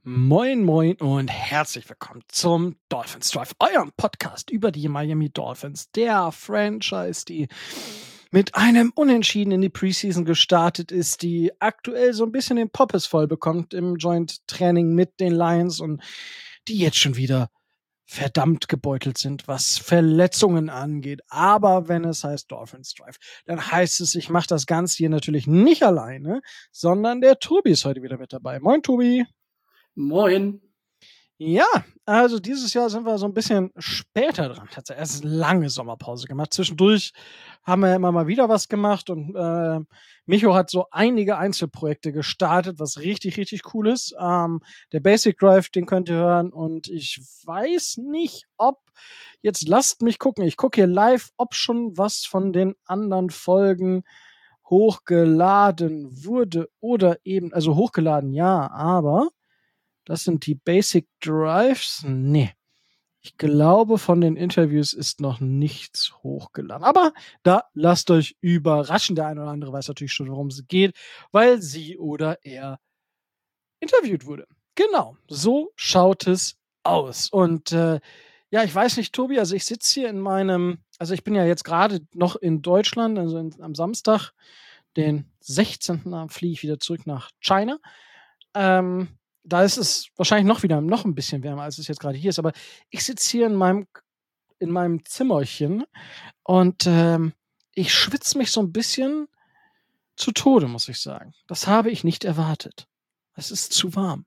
Moin, moin und herzlich willkommen zum Dolphins Drive, eurem Podcast über die Miami Dolphins, der Franchise, die mit einem Unentschieden in die Preseason gestartet ist, die aktuell so ein bisschen den Poppes voll bekommt im Joint Training mit den Lions und die jetzt schon wieder verdammt gebeutelt sind, was Verletzungen angeht. Aber wenn es heißt Dolphins Drive, dann heißt es, ich mache das Ganze hier natürlich nicht alleine, sondern der Tobi ist heute wieder mit dabei. Moin, Tobi. Moin. Ja, also dieses Jahr sind wir so ein bisschen später dran. Tatsächlich erst eine lange Sommerpause gemacht. Zwischendurch haben wir immer mal wieder was gemacht und Micho hat so einige Einzelprojekte gestartet, was richtig, richtig cool ist. Der Basic Drive, den könnt ihr hören und ich weiß nicht, ob, jetzt lasst mich gucken, ich gucke hier live, ob schon was von den anderen Folgen hochgeladen wurde oder eben, also hochgeladen, ja, aber das sind die Basic Drives. Nee. Ich glaube, von den Interviews ist noch nichts hochgeladen. Aber da lasst euch überraschen. Der eine oder andere weiß natürlich schon, worum es geht, weil sie oder er interviewt wurde. Genau, so schaut es aus. Und ja, ich weiß nicht, Tobi, also ich sitze hier in meinem, also ich bin ja jetzt gerade noch in Deutschland, also am Samstag, den 16. fliege ich wieder zurück nach China. Da ist es wahrscheinlich noch ein bisschen wärmer, als es jetzt gerade hier ist. Aber ich sitze hier in meinem Zimmerchen und ich schwitze mich so ein bisschen zu Tode, muss ich sagen. Das habe ich nicht erwartet. Es ist zu warm.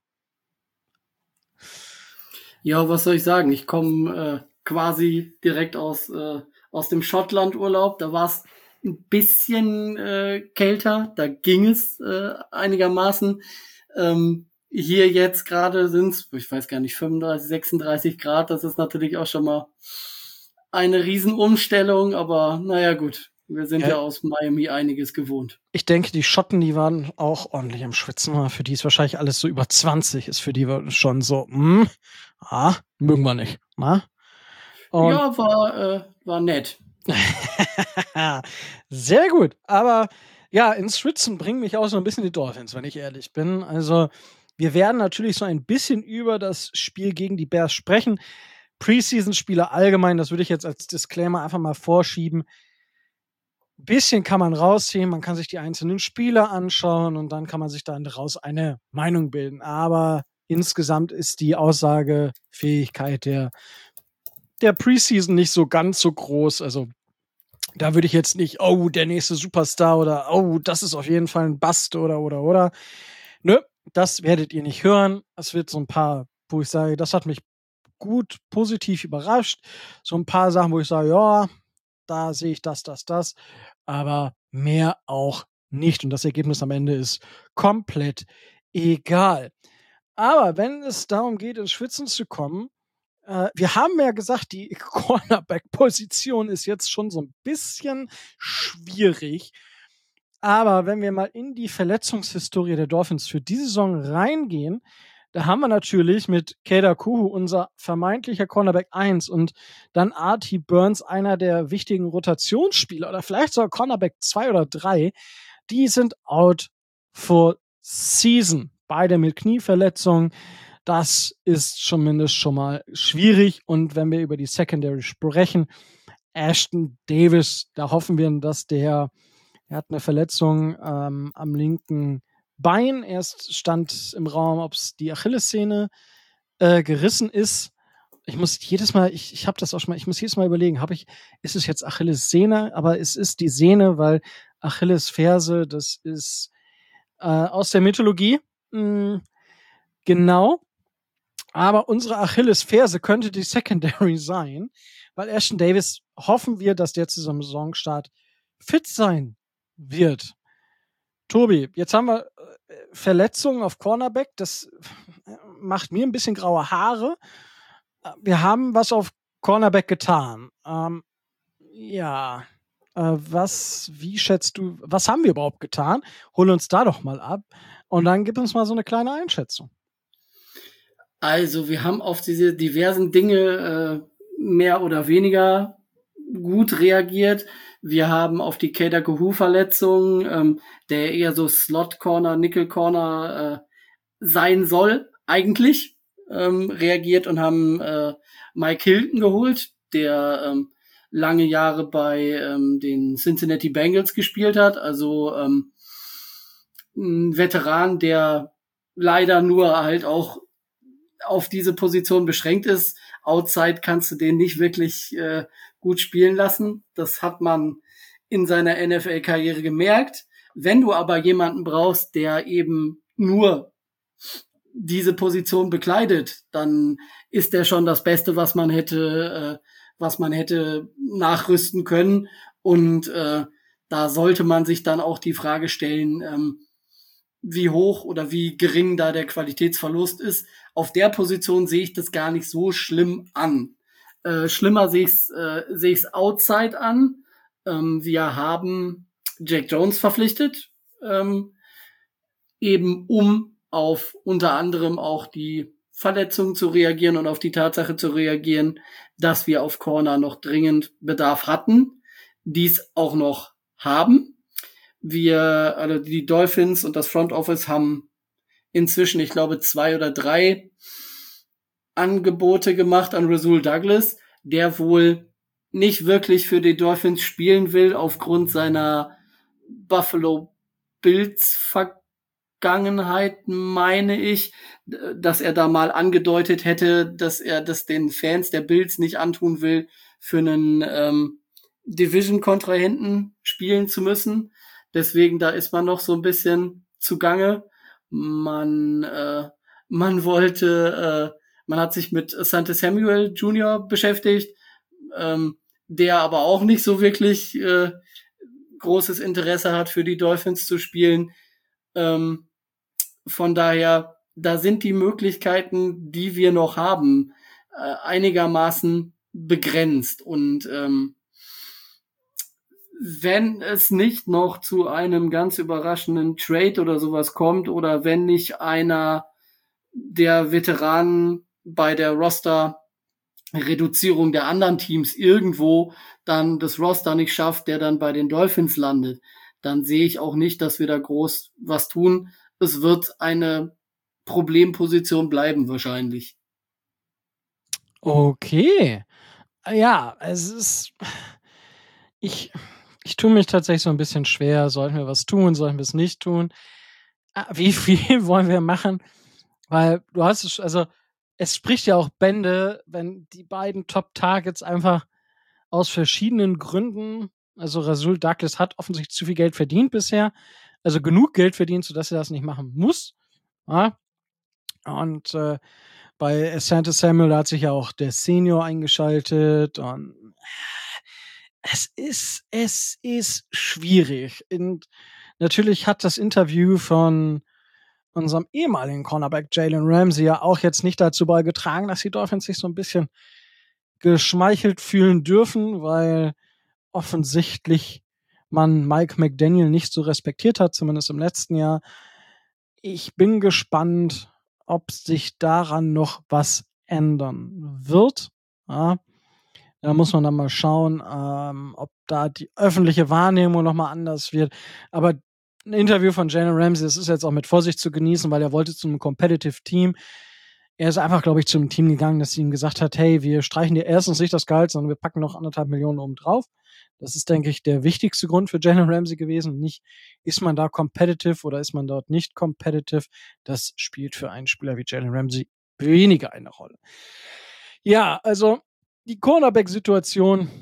Ja, was soll ich sagen? Ich komme quasi direkt aus dem Schottland-Urlaub. Da war es ein bisschen kälter. Da ging es einigermaßen. Hier jetzt gerade sind es, ich weiß gar nicht, 35, 36 Grad. Das ist natürlich auch schon mal eine Riesenumstellung. Aber naja, gut. Wir sind ja aus Miami einiges gewohnt. Ich denke, die Schotten, die waren auch ordentlich am Schwitzen. Für die ist wahrscheinlich alles so über 20. Ist für die schon so, mögen wir nicht. Und ja, war nett. Sehr gut. Aber ja, ins Schwitzen bringen mich auch so ein bisschen die Dolphins, wenn ich ehrlich bin. Also wir werden natürlich so ein bisschen über das Spiel gegen die Bears sprechen. Preseason-Spiele allgemein, das würde ich jetzt als Disclaimer einfach mal vorschieben. Ein bisschen kann man rausziehen, man kann sich die einzelnen Spieler anschauen und dann kann man sich dann daraus eine Meinung bilden. Aber insgesamt ist die Aussagefähigkeit der Preseason nicht so ganz so groß. Also da würde ich jetzt nicht, oh, der nächste Superstar oder oh, das ist auf jeden Fall ein Bust oder. Nö, das werdet ihr nicht hören. Es wird so ein paar, wo ich sage, das hat mich gut, positiv überrascht. So ein paar Sachen, wo ich sage, ja, da sehe ich das. Aber mehr auch nicht. Und das Ergebnis am Ende ist komplett egal. Aber wenn es darum geht, ins Schwitzen zu kommen, wir haben ja gesagt, die Cornerback-Position ist jetzt schon so ein bisschen schwierig. Aber wenn wir mal in die Verletzungshistorie der Dolphins für diese Saison reingehen, da haben wir natürlich mit Kader Kuhu unser vermeintlicher Cornerback 1 und dann Artie Burns, einer der wichtigen Rotationsspieler oder vielleicht sogar Cornerback 2 oder 3, die sind out for season. Beide mit Knieverletzungen. Das ist zumindest schon mal schwierig. Und wenn wir über die Secondary sprechen, Ashton Davis, da hoffen wir, dass er hat eine Verletzung am linken Bein. Erst stand im Raum, ob es die Achillessehne gerissen ist. Ich muss jedes Mal, ich habe das auch schon mal, ich muss jedes Mal überlegen, ist es jetzt Achillessehne? Aber es ist die Sehne, weil Achillesferse, das ist aus der Mythologie. Genau. Aber unsere Achillesferse könnte die Secondary sein, weil Ashton Davis hoffen wir, dass der zu seinem Saisonstart fit sein wird. Tobi, jetzt haben wir Verletzungen auf Cornerback. Das macht mir ein bisschen graue Haare. Wir haben was auf Cornerback getan. Wie schätzt du, was haben wir überhaupt getan? Hol uns da doch mal ab und dann gib uns mal so eine kleine Einschätzung. Also, wir haben auf diese diversen Dinge mehr oder weniger gut reagiert. Wir haben auf die Kader Kuhu-Verletzung, der eher so Slot-Corner, Nickel-Corner sein soll, eigentlich reagiert und haben Mike Hilton geholt, der lange Jahre bei den Cincinnati Bengals gespielt hat. Also ein Veteran, der leider nur halt auch auf diese Position beschränkt ist. Outside kannst du den nicht wirklich gut spielen lassen. Das hat man in seiner NFL-Karriere gemerkt. Wenn du aber jemanden brauchst, der eben nur diese Position bekleidet, dann ist der schon das Beste, was man hätte nachrüsten können. Und da sollte man sich dann auch die Frage stellen, wie hoch oder wie gering da der Qualitätsverlust ist. Auf der Position sehe ich das gar nicht so schlimm an. Schlimmer sehe ich's outside an. Wir haben Jack Jones verpflichtet, eben um auf unter anderem auch die Verletzungen zu reagieren und auf die Tatsache zu reagieren, dass wir auf Corner noch dringend Bedarf hatten, dies auch noch haben. Also die Dolphins und das Front Office haben inzwischen, ich glaube, 2 oder 3 Angebote gemacht an Rasul Douglas, der wohl nicht wirklich für die Dolphins spielen will aufgrund seiner Buffalo Bills Vergangenheit, meine ich, dass er da mal angedeutet hätte, dass er das den Fans der Bills nicht antun will, für einen Division-Kontrahenten spielen zu müssen. Deswegen, da ist man noch so ein bisschen zugange. Man hat sich mit Asante Samuel Jr. beschäftigt, der aber auch nicht so wirklich großes Interesse hat, für die Dolphins zu spielen. Von daher, da sind die Möglichkeiten, die wir noch haben, einigermaßen begrenzt. Und wenn es nicht noch zu einem ganz überraschenden Trade oder sowas kommt oder wenn nicht einer der Veteranen bei der Roster-Reduzierung der anderen Teams irgendwo dann das Roster nicht schafft, der dann bei den Dolphins landet, dann sehe ich auch nicht, dass wir da groß was tun. Es wird eine Problemposition bleiben wahrscheinlich. Okay. Ja, es ist. Ich tue mich tatsächlich so ein bisschen schwer. Sollten wir was tun? Sollten wir es nicht tun? Wie viel wollen wir machen? Weil du hast es, also es spricht ja auch Bände, wenn die beiden Top-Targets einfach aus verschiedenen Gründen, also Rasul Douglas hat offensichtlich zu viel Geld verdient bisher, also genug Geld verdient, sodass er das nicht machen muss. Ja? Und bei Asante Samuel hat sich ja auch der Senior eingeschaltet und es ist schwierig. Und natürlich hat das Interview von unserem ehemaligen Cornerback Jalen Ramsey ja auch jetzt nicht dazu beigetragen, dass die Dolphins sich so ein bisschen geschmeichelt fühlen dürfen, weil offensichtlich man Mike McDaniel nicht so respektiert hat, zumindest im letzten Jahr. Ich bin gespannt, ob sich daran noch was ändern wird. Ja, da muss man dann mal schauen, ob da die öffentliche Wahrnehmung noch mal anders wird. Aber ein Interview von Jalen Ramsey, das ist jetzt auch mit Vorsicht zu genießen, weil er wollte zu einem Competitive Team. Er ist einfach, glaube ich, zu einem Team gegangen, das ihm gesagt hat, hey, wir streichen dir erstens nicht das Gehalt, sondern wir packen noch 1,5 Millionen oben drauf. Das ist, denke ich, der wichtigste Grund für Jalen Ramsey gewesen. Nicht, ist man da competitive oder ist man dort nicht competitive. Das spielt für einen Spieler wie Jalen Ramsey weniger eine Rolle. Ja, also die Cornerback-Situation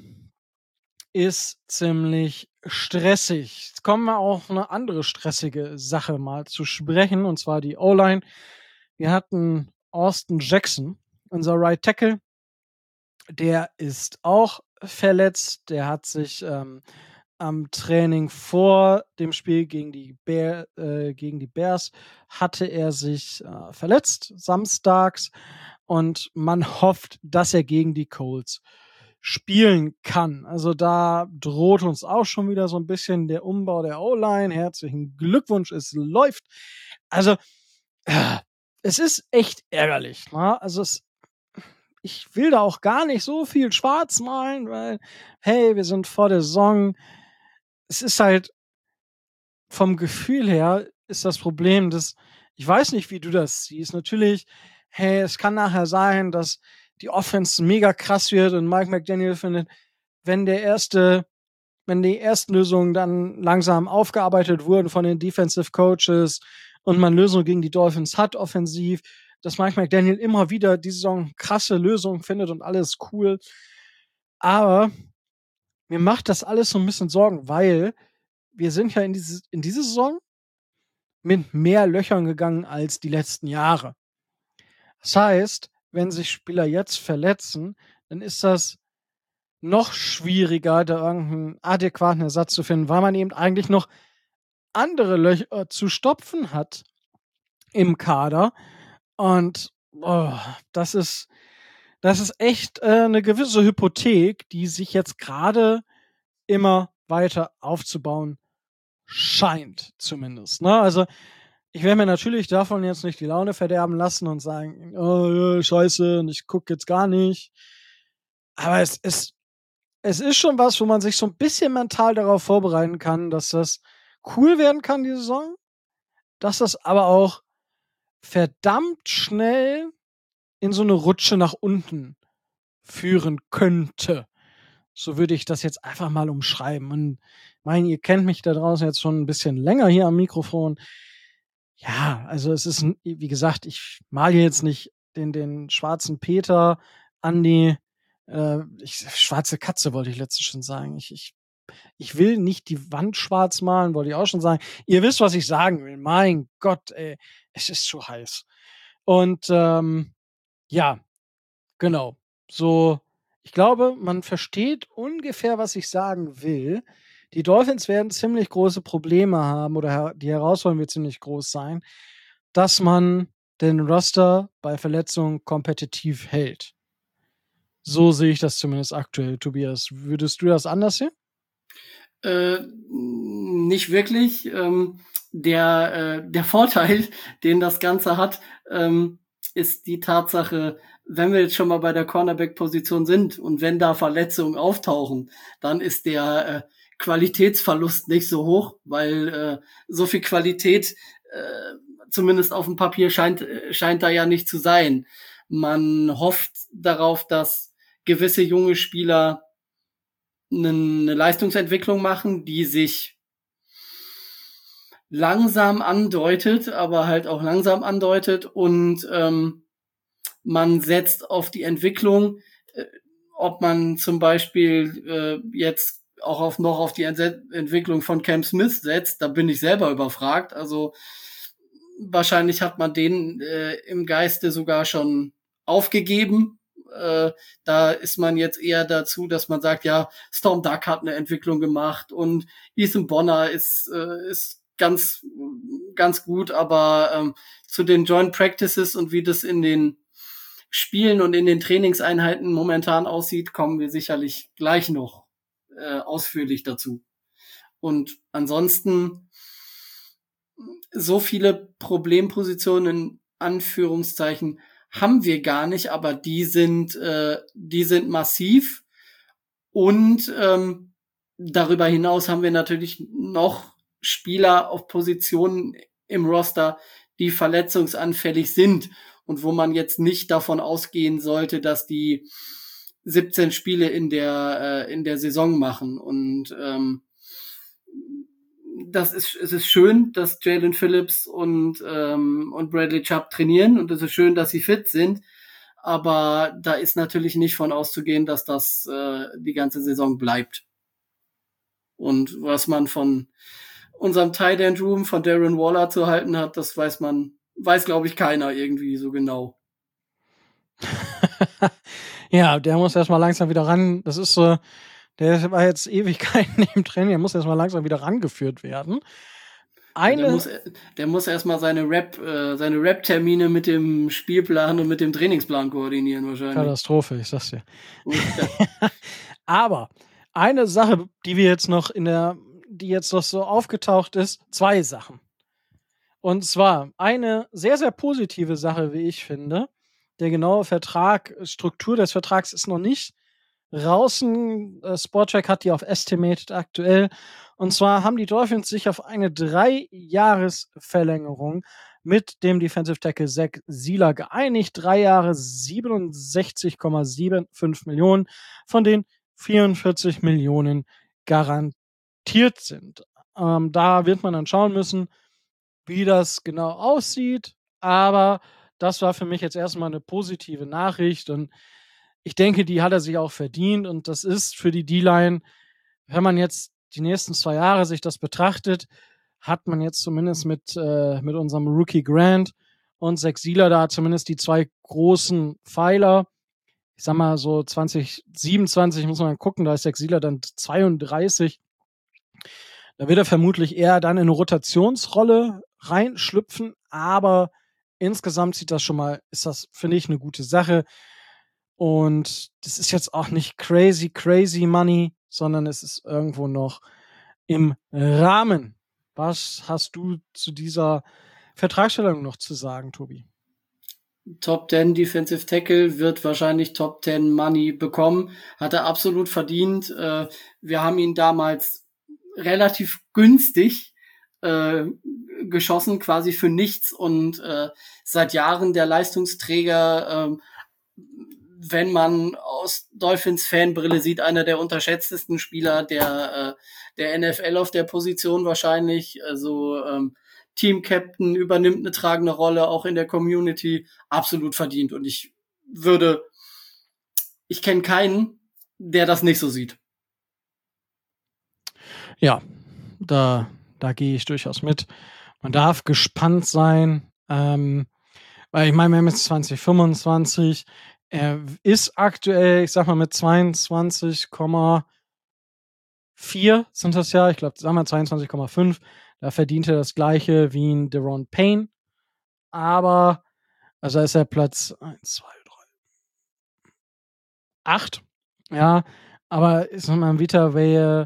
ist ziemlich stressig. Jetzt kommen wir auf eine andere stressige Sache mal zu sprechen, und zwar die O-Line. Wir hatten Austin Jackson, unser Right Tackle. Der ist auch verletzt. Der hat sich am Training vor dem Spiel gegen die Bears hatte er sich verletzt, samstags. Und man hofft, dass er gegen die Colts spielen kann. Also da droht uns auch schon wieder so ein bisschen der Umbau der O-Line. Herzlichen Glückwunsch, es läuft. Also es ist echt ärgerlich. Ne? Also ich will da auch gar nicht so viel schwarz malen, weil, hey, wir sind vor der Saison. Es ist halt vom Gefühl her ist das Problem, dass ich weiß nicht, wie du das siehst. Natürlich, hey, es kann nachher sein, dass die Offense mega krass wird und Mike McDaniel findet, wenn die ersten Lösungen dann langsam aufgearbeitet wurden von den Defensive Coaches und man Lösungen gegen die Dolphins hat, offensiv, dass Mike McDaniel immer wieder diese Saison krasse Lösungen findet und alles cool. Aber mir macht das alles so ein bisschen Sorgen, weil wir sind ja in diese Saison mit mehr Löchern gegangen als die letzten Jahre. Das heißt, wenn sich Spieler jetzt verletzen, dann ist das noch schwieriger, da irgendeinen adäquaten Ersatz zu finden, weil man eben eigentlich noch andere Löcher zu stopfen hat im Kader. Und das ist echt 'ne gewisse Hypothek, die sich jetzt gerade immer weiter aufzubauen scheint zumindest, ne? Also, ich werde mir natürlich davon jetzt nicht die Laune verderben lassen und sagen: „Oh, ja, scheiße und ich gucke jetzt gar nicht.“ Aber es ist schon was, wo man sich so 'n bisschen mental darauf vorbereiten kann, dass das cool werden kann, die Saison, dass das aber auch verdammt schnell in so 'ne Rutsche nach unten führen könnte. So würde ich das jetzt einfach mal umschreiben. Und meine, ihr kennt mich da draußen jetzt schon 'n bisschen länger hier am Mikrofon. Ja, also es ist 'n wie gesagt, ich male hier jetzt nicht den schwarzen Peter an die schwarze Katze wollte ich letztens schon sagen. Ich will nicht die Wand schwarz malen, wollte ich auch schon sagen. Ihr wisst, was ich sagen will. Mein Gott, ey, es ist zu heiß. Und, ja, genau. So, ich glaube, man versteht ungefähr, was ich sagen will. Die Dolphins werden ziemlich große Probleme haben oder die Herausforderung wird ziemlich groß sein, dass man den Roster bei Verletzungen kompetitiv hält. So sehe ich das zumindest aktuell, Tobias. Würdest du das anders sehen? Nicht wirklich. Der Vorteil, den das Ganze hat, ist die Tatsache, wenn wir jetzt schon mal bei der Cornerback-Position sind und wenn da Verletzungen auftauchen, dann ist der Qualitätsverlust nicht so hoch, weil so viel Qualität zumindest auf dem Papier scheint da ja nicht zu sein. Man hofft darauf, dass gewisse junge Spieler eine Leistungsentwicklung machen, die sich langsam andeutet, aber halt auch langsam andeutet und man setzt auf die Entwicklung, ob man zum Beispiel jetzt auch noch auf die Entwicklung von Cam Smith setzt, da bin ich selber überfragt. Also wahrscheinlich hat man den im Geiste sogar schon aufgegeben. Da ist man jetzt eher dazu, dass man sagt, ja, Storm Duck hat eine Entwicklung gemacht und Ethan Bonner ist ganz gut, aber zu den Joint Practices und wie das in den Spielen und in den Trainingseinheiten momentan aussieht, kommen wir sicherlich gleich noch ausführlich dazu. Und ansonsten so viele Problempositionen in Anführungszeichen haben wir gar nicht, aber die sind massiv. Und darüber hinaus haben wir natürlich noch Spieler auf Positionen im Roster, die verletzungsanfällig sind und wo man jetzt nicht davon ausgehen sollte, dass die 17 Spiele in der Saison machen. Und es ist schön, dass Jalen Phillips und Bradley Chubb trainieren und es ist schön, dass sie fit sind. Aber da ist natürlich nicht von auszugehen, dass das die ganze Saison bleibt. Und was man von unserem Tight End Room von Darren Waller zu halten hat, das weiß glaube ich keiner irgendwie so genau. Ja, der muss erstmal langsam wieder ran. Das ist so, der war jetzt Ewigkeiten im Training, der muss erstmal langsam wieder rangeführt werden. Der muss erstmal seine Rap-Termine mit dem Spielplan und mit dem Trainingsplan koordinieren wahrscheinlich. Katastrophe, ich sag's dir. Aber eine Sache, die jetzt noch so aufgetaucht ist, 2 Sachen. Und zwar eine sehr, sehr positive Sache, wie ich finde. Der genaue Struktur des Vertrags ist noch nicht draußen. Spotrac hat die auf Estimated aktuell. Und zwar haben die Dolphins sich auf eine 3-Jahres-Verlängerung mit dem Defensive Tackle Zach Sieler geeinigt. 3 Jahre, 67,75 Millionen, von denen 44 Millionen garantiert sind. Da wird man dann schauen müssen, wie das genau aussieht. Aber das war für mich jetzt erstmal eine positive Nachricht. Und ich denke, die hat er sich auch verdient. Und das ist für die D-Line, wenn man jetzt die nächsten 2 Jahre sich das betrachtet, hat man jetzt zumindest mit unserem Rookie Grant und Zach Sieler da zumindest die 2 großen Pfeiler. Ich sag mal so 2027 muss man gucken, da ist Zach Sieler dann 32. Da wird er vermutlich eher dann in eine Rotationsrolle reinschlüpfen, aber insgesamt sieht das schon mal, ist das, finde ich, eine gute Sache. Und das ist jetzt auch nicht crazy Money, sondern es ist irgendwo noch im Rahmen. Was hast du zu dieser Vertragsstellung noch zu sagen, Tobi? Top 10 Defensive Tackle, wird wahrscheinlich Top 10 Money bekommen. Hat er absolut verdient. Wir haben ihn damals relativ günstig geschossen, quasi für nichts, und seit Jahren der Leistungsträger, wenn man aus Dolphins Fanbrille sieht, einer der unterschätztesten Spieler der NFL auf der Position wahrscheinlich. Also Team-Captain, übernimmt eine tragende Rolle, auch in der Community, absolut verdient. Und ich kenne keinen, der das nicht so sieht. Ja, da gehe ich durchaus mit. Man darf gespannt sein, weil ich meine, wir haben jetzt 2025. Er ist aktuell, ich sag mal, mit 22,4 sind das ja. Ich glaube, sagen wir 22,5. Da verdient er das Gleiche wie ein Deron Payne. Aber, also ist er Platz 1, 2, 3, 8. Ja, aber ist nochmal ein Vita Vea,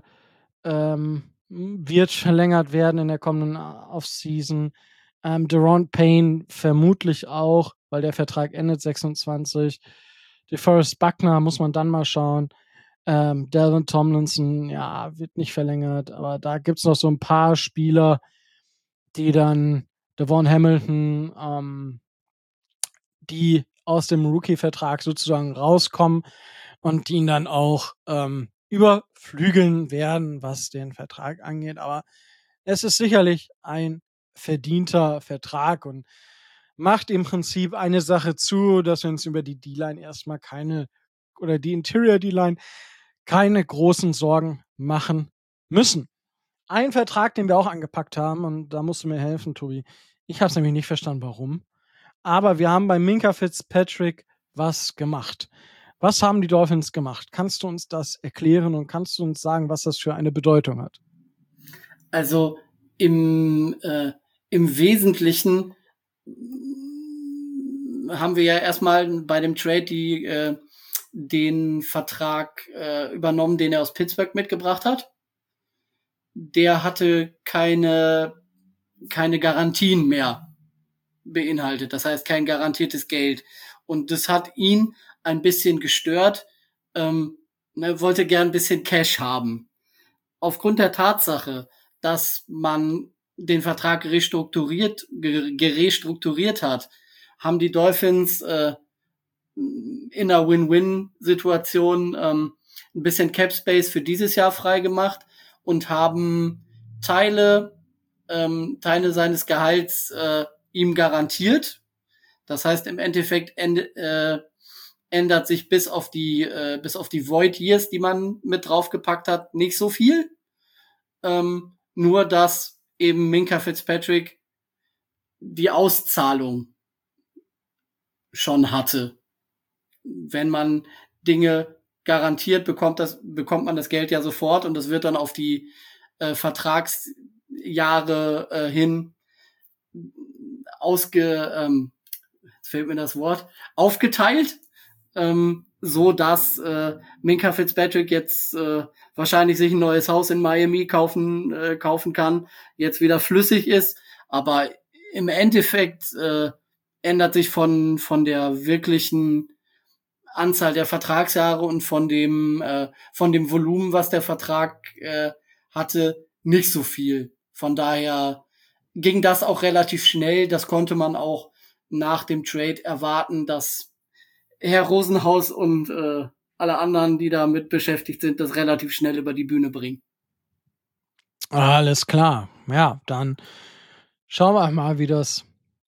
wird verlängert werden in der kommenden Offseason. Deron Payne vermutlich auch, weil der Vertrag endet 26. DeForest Buckner muss man dann mal schauen. Dalvin Tomlinson, ja, wird nicht verlängert, aber da gibt es noch so ein paar Spieler, die dann Devon Hamilton, die aus dem Rookie-Vertrag sozusagen rauskommen und die ihn dann auch überflügeln werden, was den Vertrag angeht. Aber es ist sicherlich ein verdienter Vertrag und macht im Prinzip eine Sache zu, dass wir uns über die D-Line erstmal oder die Interior D-Line keine großen Sorgen machen müssen. Ein Vertrag, den wir auch angepackt haben, und da musst du mir helfen, Tobi. Ich habe es nämlich nicht verstanden, warum. Aber wir haben bei Minkah Fitzpatrick was gemacht. Was haben die Dolphins gemacht? Kannst du uns das erklären und kannst du uns sagen, was das für eine Bedeutung hat? Also im Wesentlichen haben wir ja erstmal bei dem Trade den Vertrag übernommen, den er aus Pittsburgh mitgebracht hat. Der hatte keine Garantien mehr beinhaltet. Das heißt, kein garantiertes Geld. Und das hat ihn ein bisschen gestört. Er wollte gern ein bisschen Cash haben. Aufgrund der Tatsache, dass man den Vertrag gerestrukturiert hat, haben die Dolphins in einer Win-Win-Situation ein bisschen Cap Space für dieses Jahr freigemacht und haben Teile seines Gehalts ihm garantiert. Das heißt, im Endeffekt ändert sich bis auf die Void Years, die man mit draufgepackt hat, nicht so viel. Nur, dass eben Minkah Fitzpatrick die Auszahlung schon hatte. Wenn man Dinge garantiert, bekommt man das Geld ja sofort, und das wird dann auf die Vertragsjahre hin aufgeteilt, so dass Minkah Fitzpatrick jetzt wahrscheinlich sich ein neues Haus in Miami kaufen kann, jetzt wieder flüssig ist, aber im Endeffekt ändert sich von der wirklichen Anzahl der Vertragsjahre und von dem Volumen, was der Vertrag hatte, nicht so viel. Von daher ging das auch relativ schnell. Das konnte man auch nach dem Trade erwarten, dass Herr Rosenhaus und alle anderen, die damit beschäftigt sind, das relativ schnell über die Bühne bringen. Alles klar. Ja, dann schauen wir mal, wie das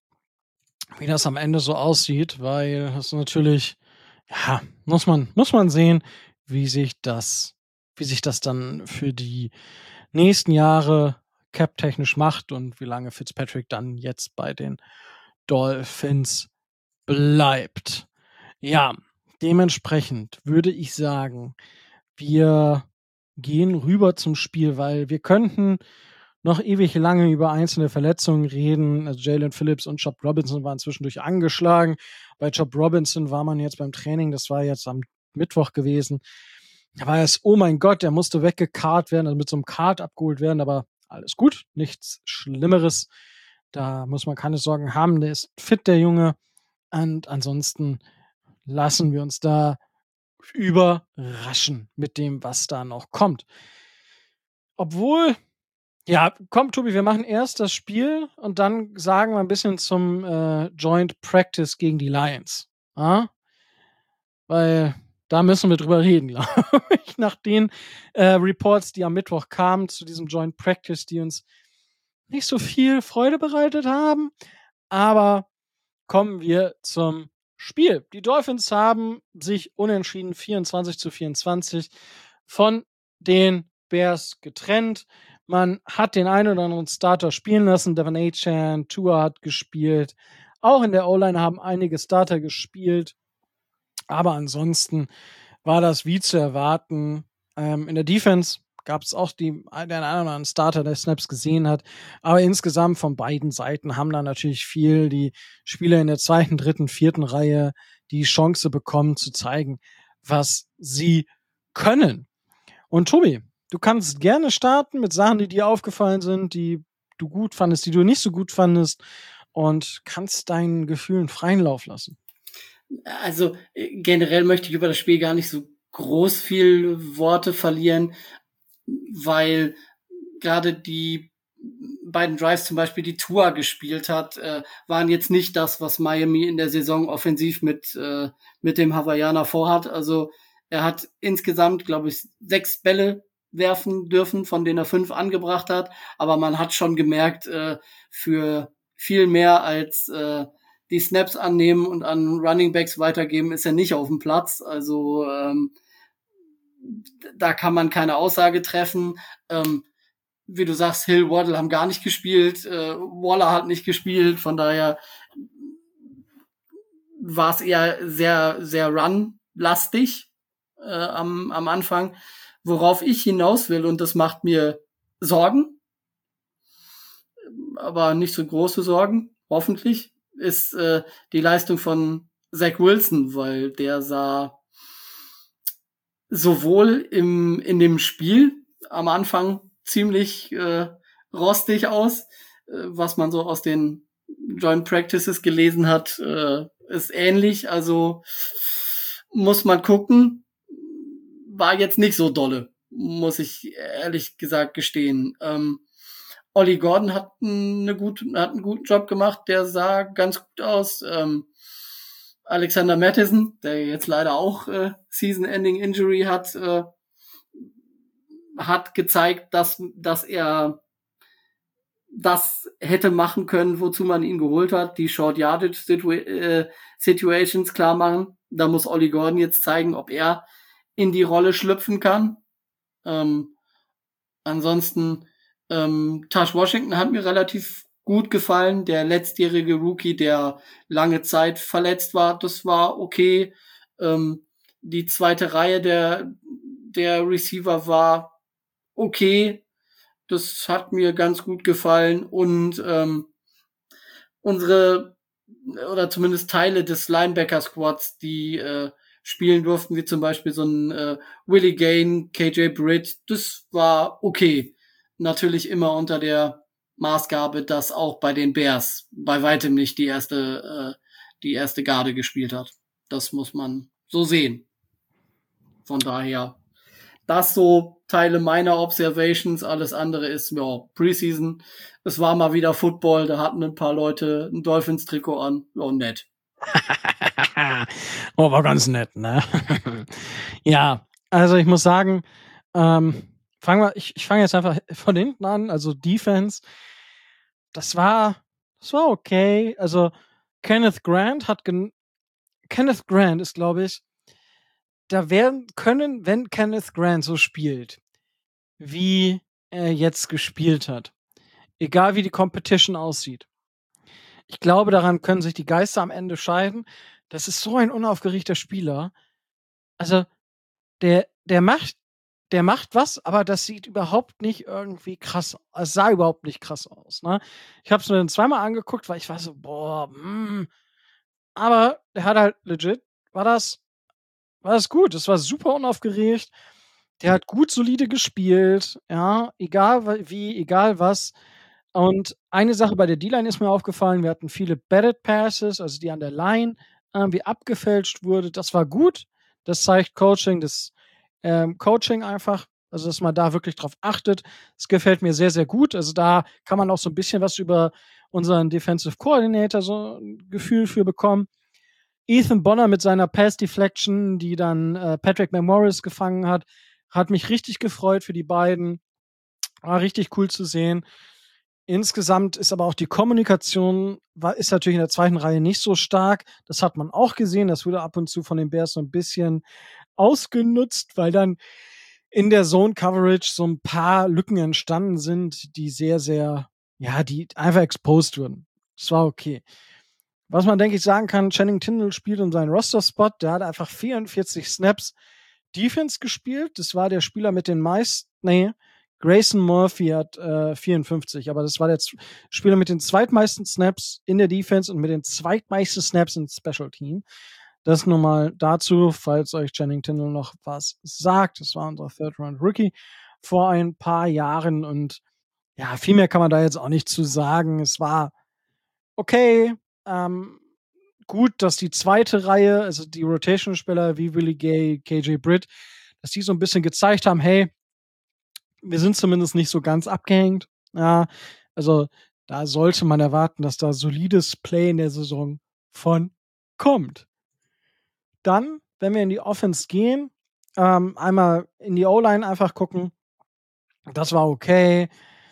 am Ende so aussieht, weil das natürlich, ja, muss man sehen, wie sich das dann für die nächsten Jahre cap-technisch macht und wie lange Fitzpatrick dann jetzt bei den Dolphins bleibt. Ja, dementsprechend würde ich sagen, wir gehen rüber zum Spiel, weil wir könnten noch ewig lange über einzelne Verletzungen reden. Also Jalen Phillips und Job Robinson waren zwischendurch angeschlagen. Bei Job Robinson war man jetzt beim Training, das war jetzt am Mittwoch gewesen. Da war es, oh mein Gott, der musste weggekarrt werden, also mit so einem Kart abgeholt werden, aber alles gut, nichts Schlimmeres. Da muss man keine Sorgen haben, der ist fit, der Junge. Und ansonsten lassen wir uns da überraschen mit dem, was da noch kommt. Obwohl, ja, komm, Tobi, wir machen erst das Spiel und dann sagen wir ein bisschen zum Joint Practice gegen die Lions. Ja? Weil da müssen wir drüber reden, glaube ich. Nach den Reports, die am Mittwoch kamen zu diesem Joint Practice, die uns nicht so viel Freude bereitet haben. Aber kommen wir zum Spiel. Die Dolphins haben sich unentschieden 24-24 von den Bears getrennt. Man hat den einen oder anderen Starter spielen lassen. Devon Achane, Tua hat gespielt. Auch in der O-Line haben einige Starter gespielt. Aber ansonsten war das wie zu erwarten. In der Defense gab es auch den einen oder anderen Starter, der Snaps gesehen hat. Aber insgesamt von beiden Seiten haben da natürlich viel die Spieler in der zweiten, dritten, vierten Reihe die Chance bekommen zu zeigen, was sie können. Und Tobi, du kannst gerne starten mit Sachen, die dir aufgefallen sind, die du gut fandest, die du nicht so gut fandest und kannst deinen Gefühlen freien Lauf lassen. Also generell möchte ich über das Spiel gar nicht so groß viel Worte verlieren, weil gerade die beiden Drives zum Beispiel, die Tua gespielt hat, waren jetzt nicht das, was Miami in der Saison offensiv mit dem Hawaiianer vorhat. Also er hat insgesamt, glaube ich, 6 Bälle werfen dürfen, von denen er 5 angebracht hat. Aber man hat schon gemerkt, für viel mehr als die Snaps annehmen und an Running Backs weitergeben, ist er nicht auf dem Platz. Also da kann man keine Aussage treffen. Wie du sagst, Hill, Waddle haben gar nicht gespielt, Waller hat nicht gespielt, von daher war es eher sehr, sehr run-lastig am Anfang. Worauf ich hinaus will, und das macht mir Sorgen, aber nicht so große Sorgen, hoffentlich, ist die Leistung von Zach Wilson, weil der sah sowohl in dem Spiel am Anfang ziemlich rostig aus, was man so aus den Joint Practices gelesen hat, ist ähnlich, also muss man gucken, war jetzt nicht so dolle, muss ich ehrlich gesagt gestehen. Ollie Gordon hat einen guten Job gemacht, der sah ganz gut aus. Alexander Mattison, der jetzt leider auch Season-Ending Injury hat, hat gezeigt, dass er das hätte machen können, wozu man ihn geholt hat, die Short Yardage Situations klar machen. Da muss Ollie Gordon jetzt zeigen, ob er in die Rolle schlüpfen kann. Ansonsten Taj Washington hat mir relativ gut gefallen. Der letztjährige Rookie, der lange Zeit verletzt war, das war okay. Die zweite Reihe der Receiver war okay. Das hat mir ganz gut gefallen. Und unsere, oder zumindest Teile des Linebacker-Squads, die spielen durften, wie zum Beispiel so ein Willie Gain, KJ Britt, das war okay. Natürlich immer unter der Maßgabe, dass auch bei den Bears bei weitem nicht die erste Garde gespielt hat. Das muss man so sehen. Von daher, das so teile meine Observations, alles andere ist ja Preseason. Es war mal wieder Football, da hatten ein paar Leute ein Dolphins-Trikot an. Ja, nett. Oh, war ganz nett, ne? Ja, also ich muss sagen, ich fange jetzt einfach von hinten an, also Defense. Das war okay. Also Kenneth Grant ist, glaube ich, wenn Kenneth Grant so spielt, wie er jetzt gespielt hat, egal wie die Competition aussieht. Ich glaube, daran können sich die Geister am Ende scheiden. Das ist so ein unaufgeregter Spieler. Also, der macht was, aber das sieht überhaupt nicht irgendwie krass, es sah überhaupt nicht krass aus, ne? Ich habe es mir dann zweimal angeguckt, weil ich war so: „Boah, aber der hat halt legit war das gut. Das war super unaufgeregt. Der hat gut solide gespielt, ja, egal was. Und eine Sache bei der D-Line ist mir aufgefallen, wir hatten viele Batted Passes, also die an der Line irgendwie abgefälscht wurde. Das war gut. Das zeigt Coaching einfach, also dass man da wirklich drauf achtet. Das gefällt mir sehr, sehr gut. Also da kann man auch so ein bisschen was über unseren Defensive Coordinator so 'n Gefühl für bekommen. Ethan Bonner mit seiner Pass Deflection, die dann Patrick McMorris gefangen hat mich richtig gefreut für die beiden. War richtig cool zu sehen. Insgesamt ist aber auch die Kommunikation ist natürlich in der zweiten Reihe nicht so stark. Das hat man auch gesehen. Das wurde ab und zu von den Bears so ein bisschen ausgenutzt, weil dann in der Zone Coverage so ein paar Lücken entstanden sind, die sehr, sehr, ja, die einfach exposed wurden. Das war okay. Was man, denke ich, sagen kann, Channing Tindall spielt um seinen Roster-Spot. Der hat einfach 44 Snaps Defense gespielt. Das war der Spieler mit den meisten, nee, Grayson Murphy hat 54, aber das war der Spieler mit den zweitmeisten Snaps in der Defense und mit den zweitmeisten Snaps im Special Team. Das nur mal dazu, falls euch Channing Tindall noch was sagt. Das war unser Third-Round-Rookie vor ein paar Jahren und ja, viel mehr kann man da jetzt auch nicht zu sagen. Es war okay. Ähm, gut, dass die zweite Reihe, also die Rotation-Spieler wie Willie Gay, KJ Britt, dass die so ein bisschen gezeigt haben, hey, wir sind zumindest nicht so ganz abgehängt. Ja, also da sollte man erwarten, dass da solides Play in der Saison von kommt. Dann, wenn wir in die Offense gehen, einmal in die O-Line einfach gucken. Das war okay.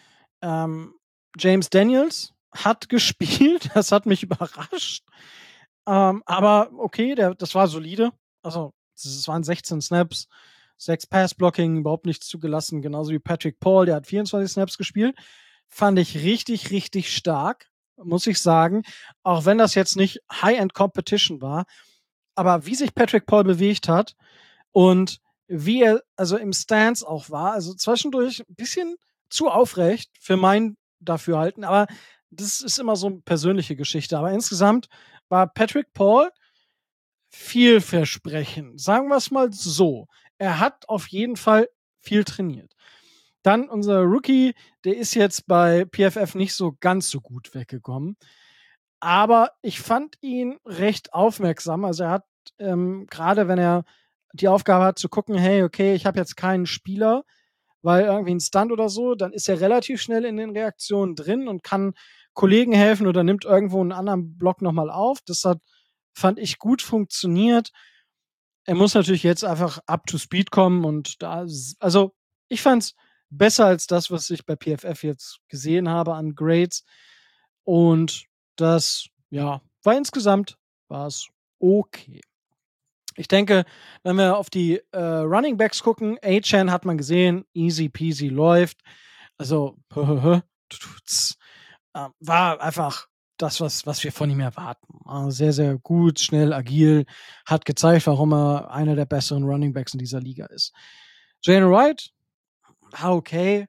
James Daniels hat gespielt, das hat mich überrascht. Aber okay, das war solide. Also, es waren 16 Snaps, 6 Pass-Blocking, überhaupt nichts zugelassen, genauso wie Patrick Paul, der hat 24 Snaps gespielt. Fand ich richtig, richtig stark, muss ich sagen. Auch wenn das jetzt nicht High-End-Competition war. Aber wie sich Patrick Paul bewegt hat und wie er also im Stance auch war, also zwischendurch ein bisschen zu aufrecht für mein Dafürhalten, aber das ist immer so 'ne persönliche Geschichte. Aber insgesamt war Patrick Paul vielversprechend. Sagen wir es mal so. Er hat auf jeden Fall viel trainiert. Dann unser Rookie, der ist jetzt bei PFF nicht so ganz so gut weggekommen. Aber ich fand ihn recht aufmerksam. Also er hat, gerade wenn er die Aufgabe hat zu gucken, hey, okay, ich habe jetzt keinen Spieler, weil irgendwie ein Stunt oder so, dann ist er relativ schnell in den Reaktionen drin und kann Kollegen helfen oder nimmt irgendwo einen anderen Block nochmal auf. Das hat, fand ich, gut funktioniert. Er muss natürlich jetzt einfach up to speed kommen und also ich fand's besser als das, was ich bei PFF jetzt gesehen habe an Grades. Und das, ja, war insgesamt war's okay. Ich denke, wenn wir auf die Running Backs gucken, A-Chan hat man gesehen, easy peasy läuft. Also, war einfach das, was wir von ihm erwarten. Sehr, sehr gut, schnell, agil, hat gezeigt, warum er einer der besseren Running Backs in dieser Liga ist. Jalen Wright war okay.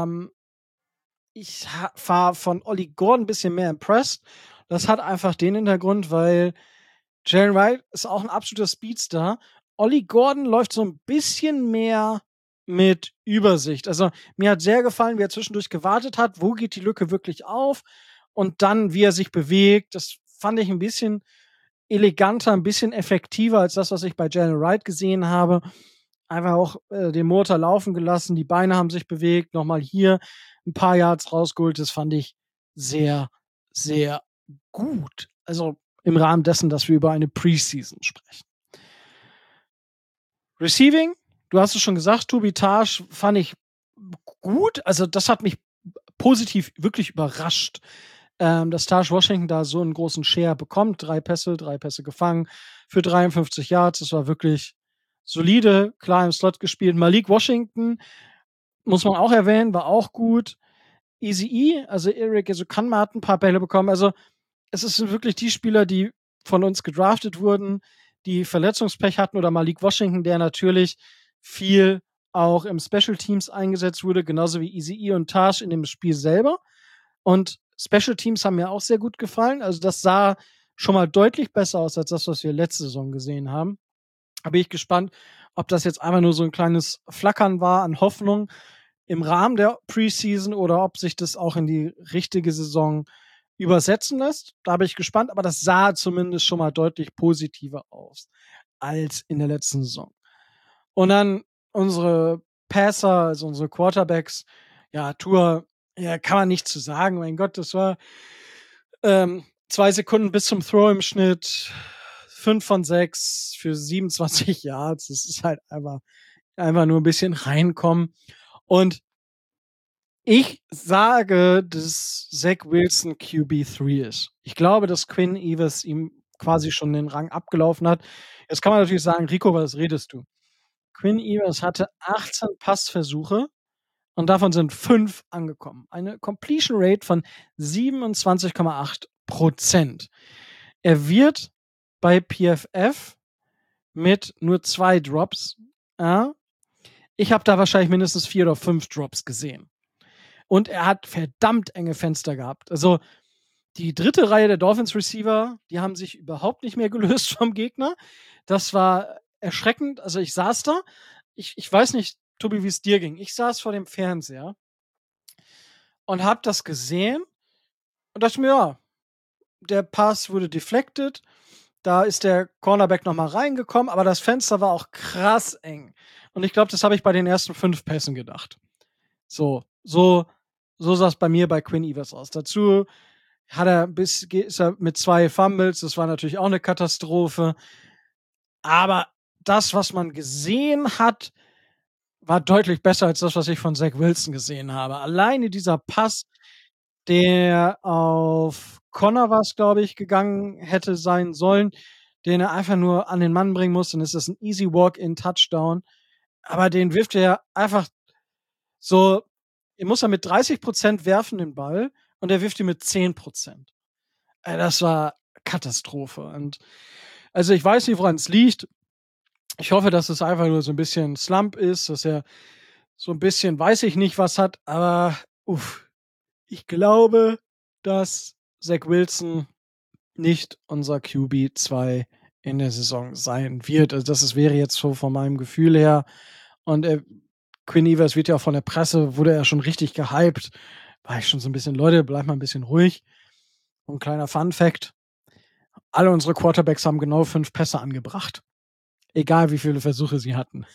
Ich war von Ollie Gordon ein bisschen mehr impressed. Das hat einfach den Hintergrund, weil Jalen Wright ist auch ein absoluter Speedster. Ollie Gordon läuft so ein bisschen mehr mit Übersicht. Also, mir hat sehr gefallen, wie er zwischendurch gewartet hat, wo geht die Lücke wirklich auf und dann, wie er sich bewegt. Das fand ich ein bisschen eleganter, ein bisschen effektiver als das, was ich bei Jalen Wright gesehen habe. einfach auch den Motor laufen gelassen, die Beine haben sich bewegt, nochmal hier ein paar Yards rausgeholt. Das fand ich sehr, sehr gut. Also im Rahmen dessen, dass wir über eine Preseason sprechen. Receiving, du hast es schon gesagt, Tobi Taj fand ich gut. Also das hat mich positiv wirklich überrascht, dass Taj Washington da so einen großen Share bekommt. 3 Pässe gefangen für 53 Yards. Das war wirklich solide, klar im Slot gespielt. Malik Washington, muss man auch erwähnen, war auch gut. Eazy-E, also Eric Ezukanma hat ein paar Bälle bekommen. Also es sind wirklich die Spieler, die von uns gedraftet wurden, die Verletzungspech hatten, oder Malik Washington, der natürlich viel auch im Special Teams eingesetzt wurde, genauso wie Eazy-E und Taj in dem Spiel selber. Und Special Teams haben mir auch sehr gut gefallen. Also das sah schon mal deutlich besser aus als das, was wir letzte Saison gesehen haben. Da bin ich gespannt, ob das jetzt einfach nur so ein kleines Flackern war an Hoffnung im Rahmen der Preseason oder ob sich das auch in die richtige Saison übersetzen lässt. Da bin ich gespannt, aber das sah zumindest schon mal deutlich positiver aus als in der letzten Saison. Und dann unsere Passer, also unsere Quarterbacks, ja, Tour, ja, kann man nichts zu sagen. Mein Gott, das war 2 Sekunden bis zum Throw im Schnitt, 5 von 6 für 27 Yards. Das ist halt einfach nur ein bisschen reinkommen. Und ich sage, dass Zach Wilson QB3 ist. Ich glaube, dass Quinn Ewers ihm quasi schon den Rang abgelaufen hat. Jetzt kann man natürlich sagen, Rico, was redest du? Quinn Ewers hatte 18 Passversuche und davon sind 5 angekommen. Eine Completion Rate von 27,8%. Er wird bei PFF mit nur 2 Drops. Ich habe da wahrscheinlich mindestens 4 oder 5 Drops gesehen. Und er hat verdammt enge Fenster gehabt. Also die dritte Reihe der Dolphins Receiver, die haben sich überhaupt nicht mehr gelöst vom Gegner. Das war erschreckend. Also ich saß da. Ich weiß nicht, Tobi, wie es dir ging. Ich saß vor dem Fernseher und habe das gesehen und dachte mir, ja, der Pass wurde deflected. Da ist der Cornerback nochmal reingekommen, aber das Fenster war auch krass eng. Und ich glaube, das habe ich bei den ersten 5 Pässen gedacht. So sah es bei mir bei Quinn Ewers aus. Dazu ist er mit 2 Fumbles, das war natürlich auch eine Katastrophe. Aber das, was man gesehen hat, war deutlich besser als das, was ich von Zach Wilson gesehen habe. Alleine dieser Pass, der auf Connor was, glaube ich, gegangen hätte sein sollen, den er einfach nur an den Mann bringen muss, dann ist das ein easy Walk-in-Touchdown. Aber den wirft er einfach so, er muss er mit 30% werfen, den Ball, und er wirft ihn mit 10%. Das war Katastrophe. Und also ich weiß nicht, woran es liegt. Ich hoffe, dass es einfach nur so ein bisschen Slump ist, dass er so ein bisschen, weiß ich nicht, was hat, aber ich glaube, dass Zach Wilson nicht unser QB2 in der Saison sein wird. Also das wäre jetzt so von meinem Gefühl her. Und Quinn Ewers wird ja auch von der Presse, wurde er schon richtig gehypt. War ich schon so ein bisschen, Leute, bleibt mal ein bisschen ruhig. Und ein kleiner Fun-Fact: Alle unsere Quarterbacks haben genau 5 Pässe angebracht. Egal, wie viele Versuche sie hatten.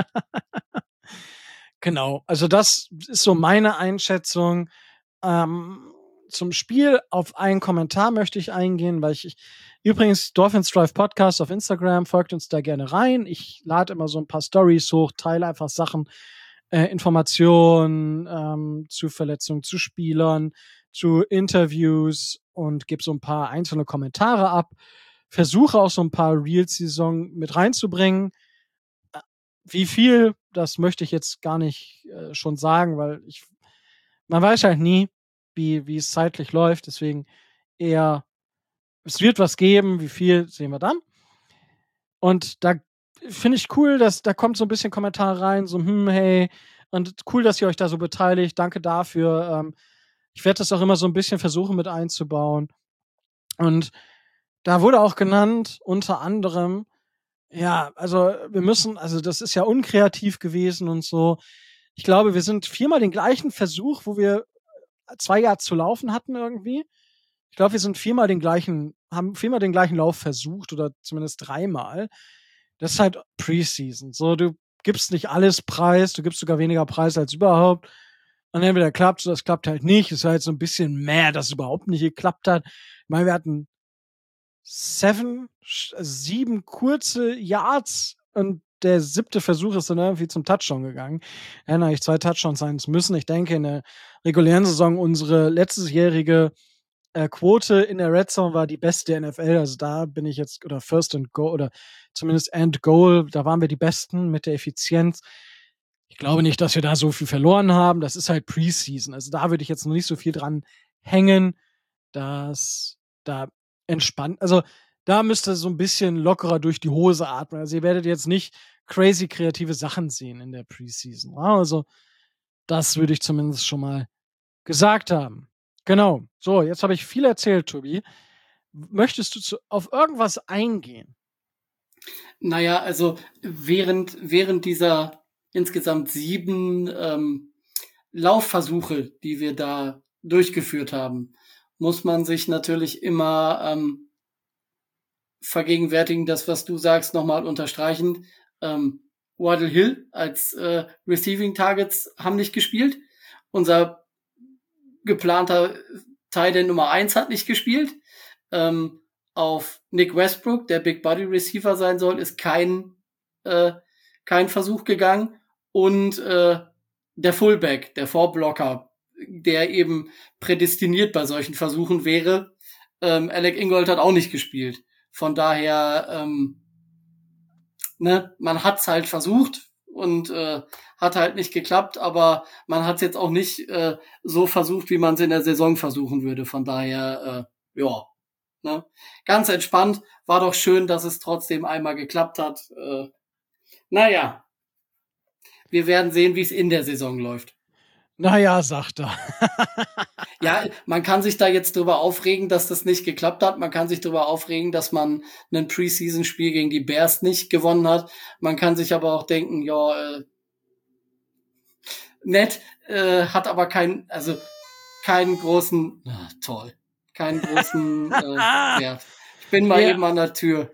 Genau, also das ist so meine Einschätzung. Zum Spiel auf einen Kommentar möchte ich eingehen, weil ich übrigens Dolphins Drive Podcast auf Instagram, folgt uns da gerne rein. Ich lade immer so ein paar Stories hoch, teile einfach Sachen, Informationen zu Verletzungen, zu Spielern, zu Interviews und gebe so ein paar einzelne Kommentare ab. Versuche auch so ein paar Reels-Saison mit reinzubringen. Wie viel, das möchte ich jetzt gar nicht schon sagen, weil man weiß halt nie, wie es zeitlich läuft. Deswegen eher, es wird was geben, wie viel, sehen wir dann. Und da finde ich cool, dass da kommt so ein bisschen Kommentar rein, so, hey, und cool, dass ihr euch da so beteiligt. Danke dafür. Ich werde das auch immer so ein bisschen versuchen mit einzubauen. Und da wurde auch genannt, unter anderem, ja, also das ist ja unkreativ gewesen und so. Ich glaube, wir sind 4-mal den gleichen Versuch, wo wir 2 Yards zu laufen hatten irgendwie. Ich glaube, wir sind haben 4-mal den gleichen Lauf versucht oder zumindest 3-mal. Das ist halt Preseason. So, du gibst nicht alles preis, du gibst sogar weniger Preis als überhaupt. Und entweder klappt es oder es klappt halt nicht. Es war jetzt so ein bisschen mehr, dass es überhaupt nicht geklappt hat. Ich meine, wir hatten 7 kurze Yards und der 7. Versuch ist dann irgendwie zum Touchdown gegangen. Hätten eigentlich 2 Touchdowns sein müssen. Ich denke, in der regulären Saison unsere letztesjährige Quote in der Red Zone war die beste der NFL. Also da bin ich jetzt, oder First and Goal, oder zumindest End Goal, da waren wir die Besten mit der Effizienz. Ich glaube nicht, dass wir da so viel verloren haben. Das ist halt Preseason. Also da würde ich jetzt noch nicht so viel dran hängen, dass da entspannt, also da müsste so ein bisschen lockerer durch die Hose atmen. Also ihr werdet jetzt nicht crazy kreative Sachen sehen in der Preseason. Also das würde ich zumindest schon mal gesagt haben. Genau. So, jetzt habe ich viel erzählt, Tobi. Möchtest du auf irgendwas eingehen? Naja, also während dieser insgesamt 7 Laufversuche, die wir da durchgeführt haben, muss man sich natürlich immer vergegenwärtigen, das, was du sagst, nochmal unterstreichen. Waddle Hill als Receiving Targets haben nicht gespielt. Unser geplanter Tight End Nummer 1 hat nicht gespielt. Auf Nick Westbrook, der Big Body Receiver sein soll, ist kein Versuch gegangen. Und der Fullback, der Vorblocker, der eben prädestiniert bei solchen Versuchen wäre, Alec Ingold hat auch nicht gespielt. Von daher, man hat's halt versucht und hat halt nicht geklappt, aber man hat's jetzt auch nicht so versucht, wie man es in der Saison versuchen würde. Von daher, ganz entspannt. War doch schön, dass es trotzdem einmal geklappt hat. Naja, wir werden sehen, wie es in der Saison läuft. Naja, sagt er. Ja, man kann sich da jetzt drüber aufregen, dass das nicht geklappt hat. Man kann sich drüber aufregen, dass man ein Preseason-Spiel gegen die Bears nicht gewonnen hat. Man kann sich aber auch denken, nett, hat aber keinen großen, keinen großen Wert. Ich bin mal eben an der Tür.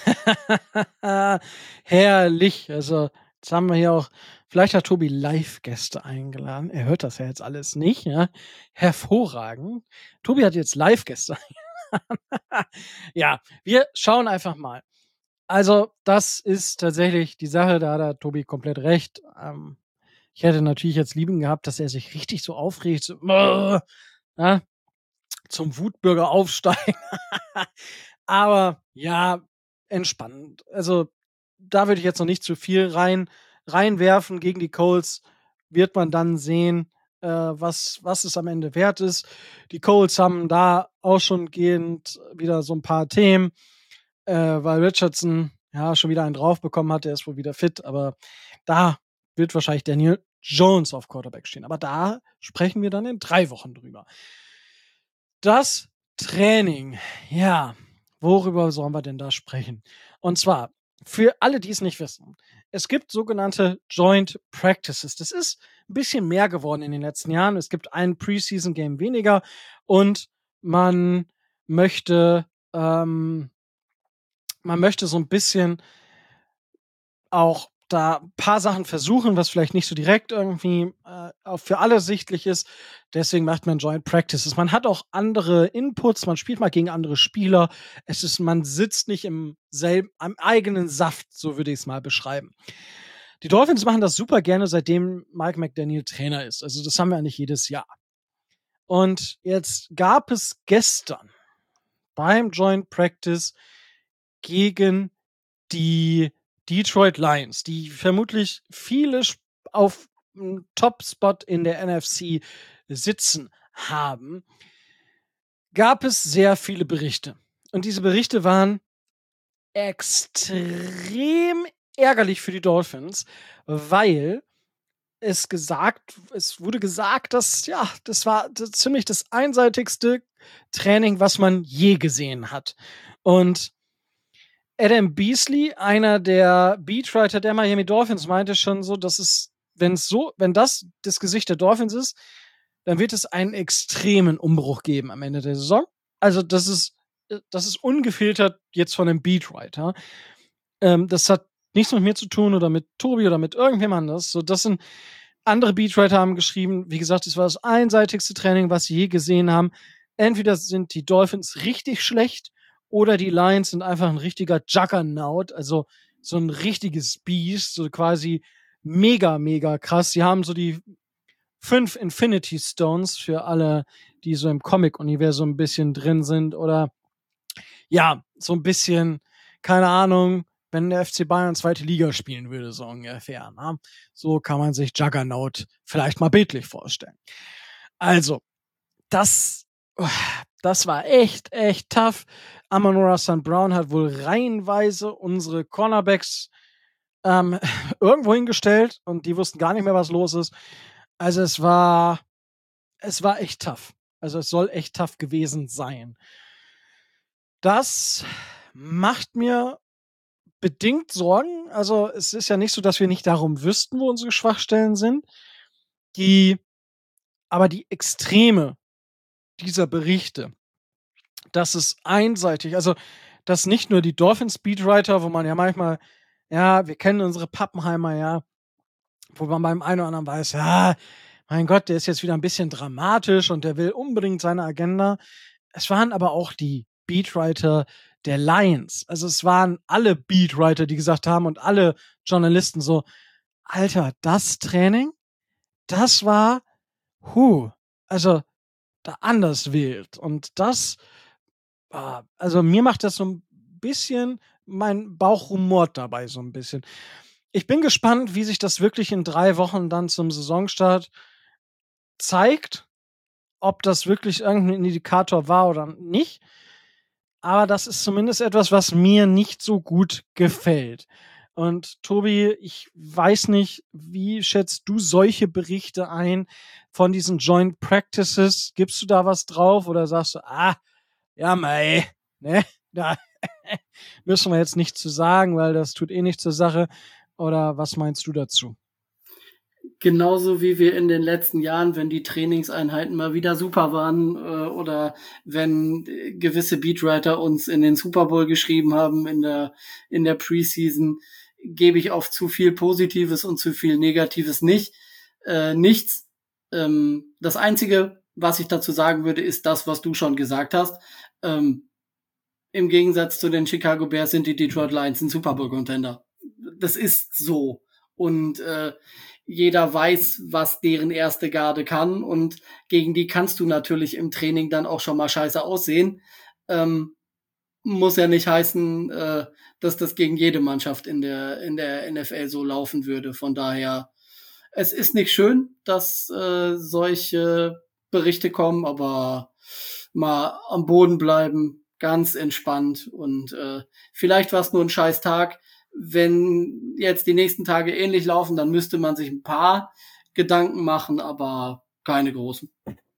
Herrlich. Also, jetzt haben wir hier auch, vielleicht hat Tobi Live-Gäste eingeladen. Er hört das ja jetzt alles nicht. Ja? Hervorragend. Tobi hat jetzt Live-Gäste eingeladen. Ja, wir schauen einfach mal. Also, das ist tatsächlich die Sache, da hat Tobi komplett recht. Ich hätte natürlich jetzt lieben gehabt, dass er sich richtig so aufregt, so, ja, zum Wutbürger aufsteigen. Aber ja, entspannend. Also, da würde ich jetzt noch nicht zu viel reinwerfen. Gegen die Colts wird man dann sehen, was es am Ende wert ist. Die Colts haben da auch schon gehend wieder so ein paar Themen, weil Richardson ja schon wieder einen drauf bekommen hat. Der ist wohl wieder fit, aber da wird wahrscheinlich Daniel Jones auf Quarterback stehen. Aber da sprechen wir dann in 3 Wochen drüber. Das Training, ja, worüber sollen wir denn da sprechen? Und zwar, für alle, die es nicht wissen, es gibt sogenannte Joint Practices. Das ist ein bisschen mehr geworden in den letzten Jahren. Es gibt ein Preseason-Game weniger und man möchte so ein bisschen auch da ein paar Sachen versuchen, was vielleicht nicht so direkt irgendwie auch für alle sichtlich ist. Deswegen macht man Joint Practices. Man hat auch andere Inputs, man spielt mal gegen andere Spieler. Man sitzt nicht am eigenen Saft, so würde ich es mal beschreiben. Die Dolphins machen das super gerne, seitdem Mike McDaniel Trainer ist. Also das haben wir eigentlich jedes Jahr. Und jetzt gab es gestern beim Joint Practice gegen die Detroit Lions, die vermutlich viele auf einem Top-Spot in der NFC sitzen haben, gab es sehr viele Berichte. Und diese Berichte waren extrem ärgerlich für die Dolphins, weil es wurde gesagt, dass, ja, das war ziemlich das einseitigste Training, was man je gesehen hat. Und Adam Beasley, einer der Beatwriter der Miami Dolphins, meinte schon so, dass wenn das Gesicht der Dolphins ist, dann wird es einen extremen Umbruch geben am Ende der Saison. Also das ist ungefiltert jetzt von einem Beatwriter. Das hat nichts mit mir zu tun oder mit Tobi oder mit irgendwem anders. So, das sind andere Beatwriter haben geschrieben, wie gesagt, es war das einseitigste Training, was sie je gesehen haben. Entweder sind die Dolphins richtig schlecht oder die Lions sind einfach ein richtiger Juggernaut, also so ein richtiges Biest, so quasi mega, mega krass. Sie haben so die 5 Infinity Stones für alle, die so im Comic-Universum ein bisschen drin sind oder ja, so ein bisschen, keine Ahnung, wenn der FC Bayern zweite Liga spielen würde, so ungefähr. Ne? So kann man sich Juggernaut vielleicht mal bildlich vorstellen. Also, das war echt, echt tough. Amon-Ra St. Brown hat wohl reihenweise unsere Cornerbacks irgendwo hingestellt und die wussten gar nicht mehr, was los ist. Also es war echt tough. Also es soll echt tough gewesen sein. Das macht mir bedingt Sorgen. Also es ist ja nicht so, dass wir nicht darum wüssten, wo unsere Schwachstellen sind. Aber die Extreme dieser Berichte, das ist einseitig. Also, dass nicht nur die Dolphins-Beatwriter, wo man ja manchmal, ja, wir kennen unsere Pappenheimer, ja, wo man beim einen oder anderen weiß, ja, mein Gott, der ist jetzt wieder ein bisschen dramatisch und der will unbedingt seine Agenda. Es waren aber auch die Beatwriter der Lions. Also es waren alle Beatwriter, die gesagt haben und alle Journalisten so, Alter, das Training, das war, also da anders wild. Und das, also mir macht das so ein bisschen, mein Bauch rumort dabei so ein bisschen. Ich bin gespannt, wie sich das wirklich in 3 Wochen dann zum Saisonstart zeigt, ob das wirklich irgendein Indikator war oder nicht. Aber das ist zumindest etwas, was mir nicht so gut gefällt. Und Tobi, ich weiß nicht, wie schätzt du solche Berichte ein von diesen Joint Practices? Gibst du da was drauf oder sagst du, ja, mei, ne, da müssen wir jetzt nichts zu sagen, weil das tut eh nichts zur Sache. Oder was meinst du dazu? Genauso wie wir in den letzten Jahren, wenn die Trainingseinheiten mal wieder super waren oder wenn gewisse Beatwriter uns in den Super Bowl geschrieben haben in der Preseason, gebe ich auf zu viel Positives und zu viel Negatives nichts. Das Einzige, was ich dazu sagen würde, ist das, was du schon gesagt hast. Im Gegensatz zu den Chicago Bears sind die Detroit Lions ein Super Bowl Contender. Das ist so. Und jeder weiß, was deren erste Garde kann und gegen die kannst du natürlich im Training dann auch schon mal scheiße aussehen. Muss ja nicht heißen, dass das gegen jede Mannschaft in der NFL so laufen würde. Von daher, es ist nicht schön, dass solche Berichte kommen, aber mal am Boden bleiben, ganz entspannt und vielleicht war es nur ein scheiß Tag. Wenn jetzt die nächsten Tage ähnlich laufen, dann müsste man sich ein paar Gedanken machen, aber keine großen.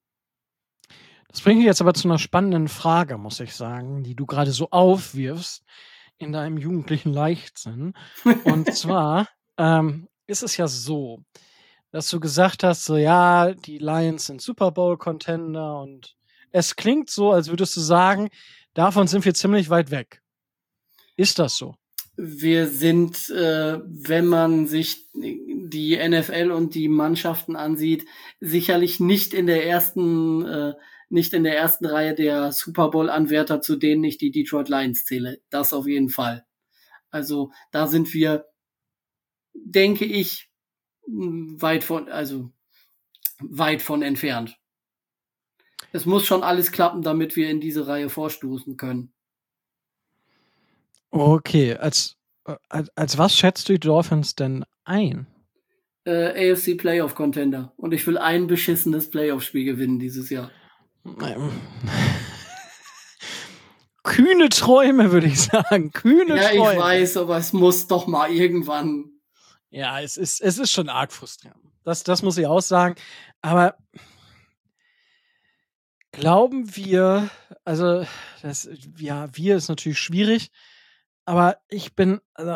Das bringt mich jetzt aber zu einer spannenden Frage, muss ich sagen, die du gerade so aufwirfst in deinem jugendlichen Leichtsinn. Und zwar ist es ja so, dass du gesagt hast, so ja, die Lions sind Super Bowl-Contender und es klingt so, als würdest du sagen, davon sind wir ziemlich weit weg. Ist das so? Wir sind, wenn man sich die NFL und die Mannschaften ansieht, sicherlich nicht in der ersten Reihe der Super Bowl-Anwärter, zu denen ich die Detroit Lions zähle. Das auf jeden Fall. Also da sind wir, denke ich, weit von entfernt. Es muss schon alles klappen, damit wir in diese Reihe vorstoßen können. Okay, als was schätzt du die Dolphins denn ein? AFC Playoff Contender. Und ich will ein beschissenes Playoff-Spiel gewinnen dieses Jahr. Kühne Träume, würde ich sagen. Kühne Träume. Ja, ich weiß, aber es muss doch mal irgendwann. Ja, es ist schon arg frustrierend. Das muss ich auch sagen. Aber glauben wir, also wir ist natürlich schwierig, aber ich bin, also,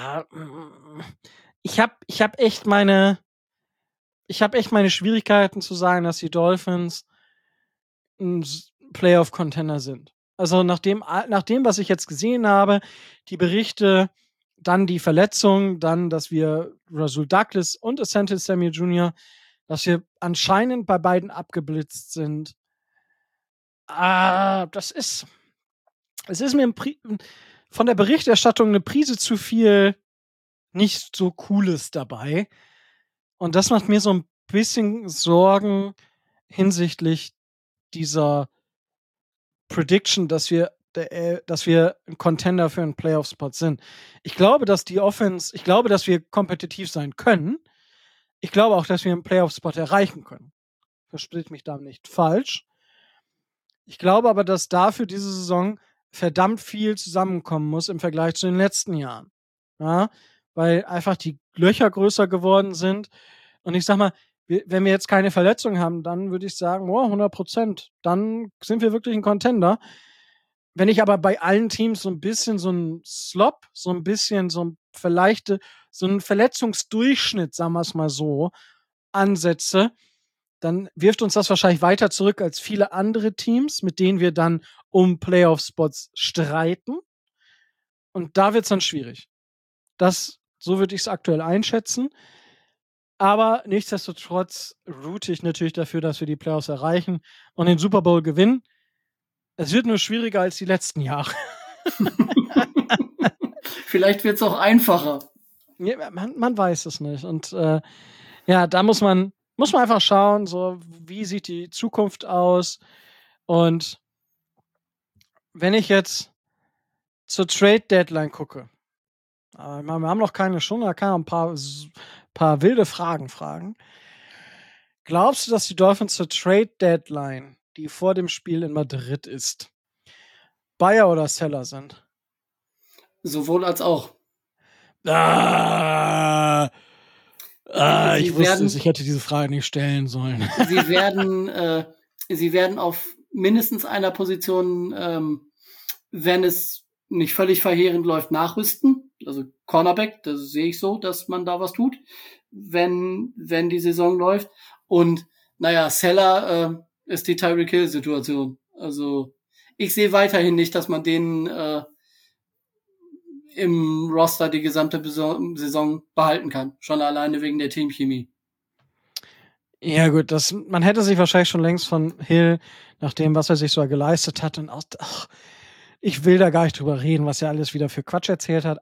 ich habe echt meine Schwierigkeiten zu sagen, dass die Dolphins ein Playoff-Contender sind. Also nach dem, was ich jetzt gesehen habe, die Berichte, dann die Verletzung, dann, dass wir Rasul Douglas und Asante Samuel Jr., dass wir anscheinend bei beiden abgeblitzt sind. Es ist mir von der Berichterstattung eine Prise zu viel nicht so Cooles dabei. Und das macht mir so ein bisschen Sorgen hinsichtlich dieser Prediction, dass wir ein Contender für einen Playoff-Spot sind. Ich glaube, dass wir kompetitiv sein können. Ich glaube auch, dass wir einen Playoff-Spot erreichen können. Versteht mich da nicht falsch. Ich glaube aber, dass dafür diese Saison verdammt viel zusammenkommen muss im Vergleich zu den letzten Jahren. Ja, weil einfach die Löcher größer geworden sind. Und ich sag mal, wenn wir jetzt keine Verletzung haben, dann würde ich sagen, 100%. Dann sind wir wirklich ein Contender. Wenn ich aber bei allen Teams so ein bisschen so ein Slop, so ein bisschen so ein Verletzungsdurchschnitt, sagen wir es mal so, ansetze, dann wirft uns das wahrscheinlich weiter zurück als viele andere Teams, mit denen wir dann um Playoff-Spots streiten. Und da wird es dann schwierig. So würde ich es aktuell einschätzen. Aber nichtsdestotrotz route ich natürlich dafür, dass wir die Playoffs erreichen und den Super Bowl gewinnen. Es wird nur schwieriger als die letzten Jahre. Vielleicht wird es auch einfacher. Ja, man weiß es nicht. Und da muss man einfach schauen, so wie sieht die Zukunft aus. Und wenn ich jetzt zur Trade Deadline gucke, wir haben noch keine Stunde, da kann man ein paar wilde Fragen fragen. Glaubst du, dass die Dolphins zur Trade Deadline, die vor dem Spiel in Madrid ist, Buyer oder Seller sind? Sowohl als auch. Ich wusste es, ich hätte diese Frage nicht stellen sollen. Sie werden auf mindestens einer Position, wenn es nicht völlig verheerend läuft, nachrüsten. Also Cornerback, das sehe ich so, dass man da was tut, wenn die Saison läuft. Und Seller ist die Tyreek Hill-Situation. Also ich sehe weiterhin nicht, dass man den im Roster die gesamte Saison behalten kann. Schon alleine wegen der Teamchemie. Ja gut, man hätte sich wahrscheinlich schon längst von Hill, nach dem, was er sich so geleistet hat, und ich will da gar nicht drüber reden, was er alles wieder für Quatsch erzählt hat,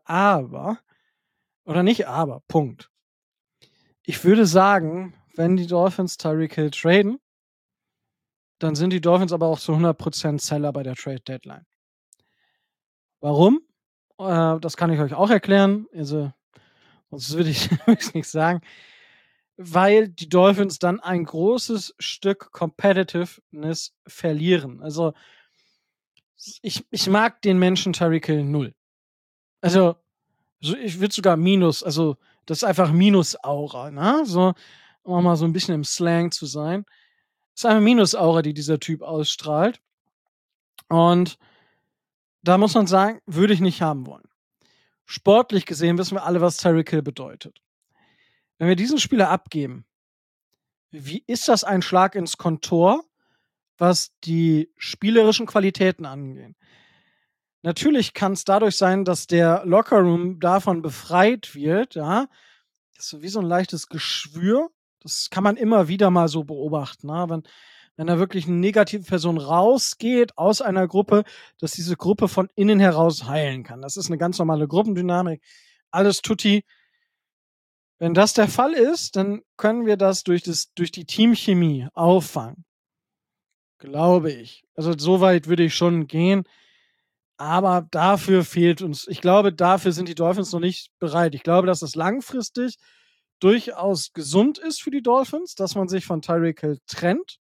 Punkt. Ich würde sagen, wenn die Dolphins Tyreek Hill traden, dann sind die Dolphins aber auch zu 100% Seller bei der Trade Deadline. Warum? Das kann ich euch auch erklären. Also, sonst würde ich nicht sagen. Weil die Dolphins dann ein großes Stück Competitiveness verlieren. Also, ich mag den Menschen Tyreek Hill 0. Also, ich würde sogar Minus, also, das ist einfach Minus-Aura, ne? So, um mal so ein bisschen im Slang zu sein. Das ist eine Minus-Aura, die dieser Typ ausstrahlt. Und da muss man sagen, würde ich nicht haben wollen. Sportlich gesehen wissen wir alle, was Tyreek Hill bedeutet. Wenn wir diesen Spieler abgeben, wie ist das ein Schlag ins Kontor, was die spielerischen Qualitäten angeht? Natürlich kann es dadurch sein, dass der Lockerroom davon befreit wird, ja. Das ist so wie so ein leichtes Geschwür. Das kann man immer wieder mal so beobachten, ne? Wenn da wirklich eine negative Person rausgeht aus einer Gruppe, dass diese Gruppe von innen heraus heilen kann. Das ist eine ganz normale Gruppendynamik. Alles tutti. Wenn das der Fall ist, dann können wir das durch die Teamchemie auffangen. Glaube ich. Also so weit würde ich schon gehen. Aber dafür fehlt uns, ich glaube, dafür sind die Dolphins noch nicht bereit. Ich glaube, dass es langfristig durchaus gesund ist für die Dolphins, dass man sich von Tyreek Hill trennt.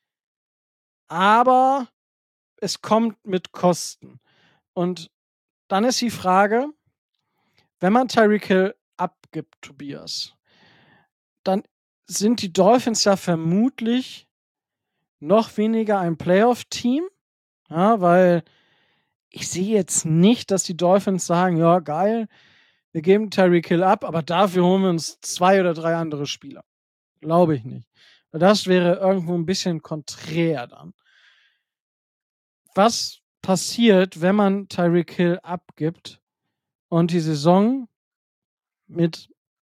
Aber es kommt mit Kosten. Und dann ist die Frage, wenn man Tyreek Hill abgibt, Tobias, dann sind die Dolphins ja vermutlich noch weniger ein Playoff-Team. Ja, weil ich sehe jetzt nicht, dass die Dolphins sagen, ja, geil, wir geben Tyreek Hill ab, aber dafür holen wir uns 2 oder 3 andere Spieler. Glaube ich nicht. Das wäre irgendwo ein bisschen konträr dann. Was passiert, wenn man Tyreek Hill abgibt und die Saison mit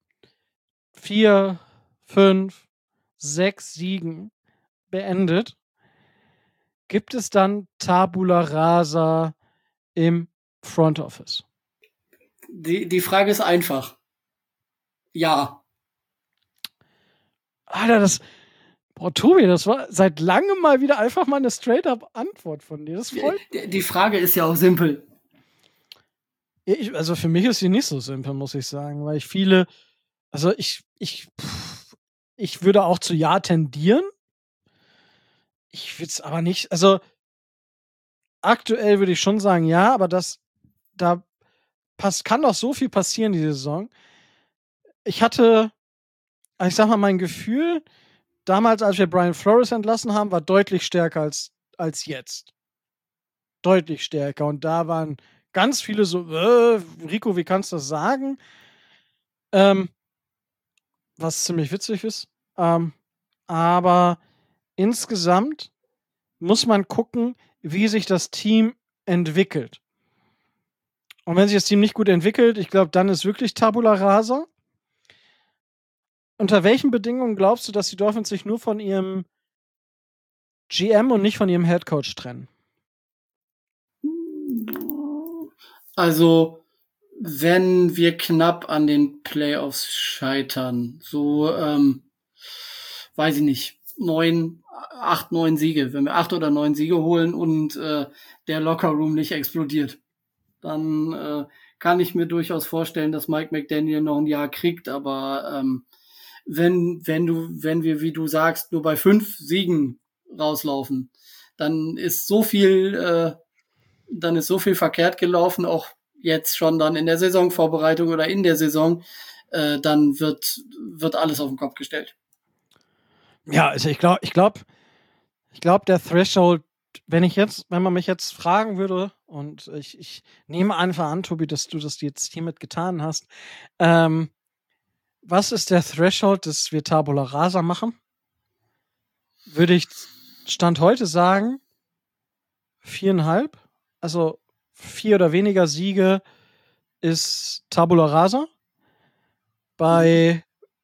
4, 5, 6 Siegen beendet, gibt es dann Tabula Rasa im Front Office? Die Frage ist einfach. Ja. Alter, Tobi, das war seit langem mal wieder einfach mal eine Straight-up-Antwort von dir. Das freut mich. Die Frage ist ja auch simpel. Also für mich ist sie nicht so simpel, muss ich sagen, weil ich würde auch zu Ja tendieren. Ich würde es aber nicht, also aktuell würde ich schon sagen ja, aber kann doch so viel passieren diese Saison. Ich sag mal, mein Gefühl damals, als wir Brian Flores entlassen haben, war deutlich stärker als jetzt. Deutlich stärker. Und da waren ganz viele so, Rico, wie kannst du das sagen? Was ziemlich witzig ist. Aber insgesamt muss man gucken, wie sich das Team entwickelt. Und wenn sich das Team nicht gut entwickelt, ich glaube, dann ist wirklich Tabula Rasa. Unter welchen Bedingungen glaubst du, dass die Dolphins sich nur von ihrem GM und nicht von ihrem Headcoach trennen? Also, wenn wir knapp an den Playoffs scheitern, so, weiß ich nicht, 8, 9 Siege, wenn wir 8 oder 9 Siege holen und der Lockerroom nicht explodiert, dann kann ich mir durchaus vorstellen, dass Mike McDaniel noch ein Jahr kriegt, aber wenn wir, wie du sagst, nur bei 5 Siegen rauslaufen, dann ist so viel verkehrt gelaufen, auch jetzt schon dann in der Saisonvorbereitung oder in der Saison, dann wird alles auf den Kopf gestellt. Ja, also ich glaube, der Threshold, wenn man mich jetzt fragen würde, und ich nehme einfach an, Tobi, dass du das jetzt hiermit getan hast, was ist der Threshold, dass wir Tabula Rasa machen? Würde ich Stand heute sagen, 4,5. Also 4 oder weniger Siege ist Tabula Rasa. Bei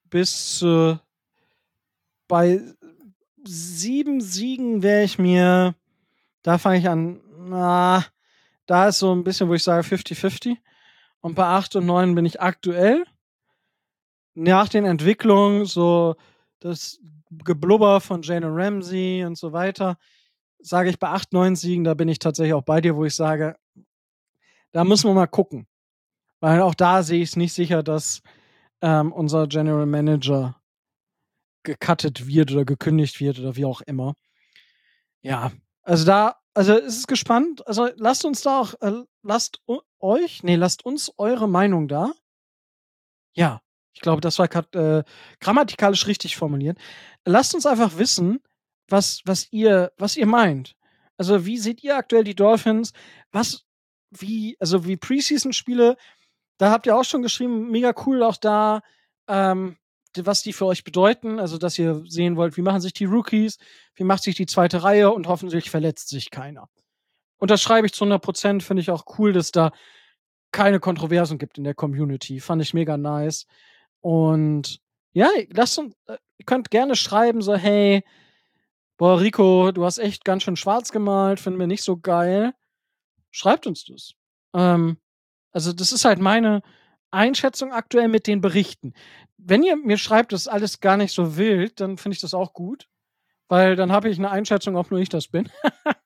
7 Siegen da fange ich an, da ist so ein bisschen, wo ich sage 50-50. Und bei 8 und 9 bin ich aktuell. Nach den Entwicklungen, so das Geblubber von Jalen Ramsey und so weiter, sage ich bei 8, 9 Siegen, da bin ich tatsächlich auch bei dir, wo ich sage, da müssen wir mal gucken. Weil auch da sehe ich es nicht sicher, dass unser General Manager gecuttet wird oder gekündigt wird oder wie auch immer. Ja, also es ist gespannt. Also lasst uns da auch, lasst uns eure Meinung da. Ja, ich glaube, das war grammatikalisch richtig formuliert. Lasst uns einfach wissen, was ihr meint. Also, wie seht ihr aktuell die Dolphins? Wie Preseason-Spiele, da habt ihr auch schon geschrieben, mega cool auch da, was die für euch bedeuten. Also, dass ihr sehen wollt, wie machen sich die Rookies, wie macht sich die zweite Reihe und hoffentlich verletzt sich keiner. Und das schreibe ich zu 100%, finde ich auch cool, dass da keine Kontroversen gibt in der Community. Fand ich mega nice. Und ja, ihr könnt gerne schreiben, so, hey, boah, Rico, du hast echt ganz schön schwarz gemalt, finden wir nicht so geil. Schreibt uns das. Also, das ist halt meine Einschätzung aktuell mit den Berichten. Wenn ihr mir schreibt, das ist alles gar nicht so wild, dann finde ich das auch gut, weil dann habe ich eine Einschätzung, ob nur ich das bin.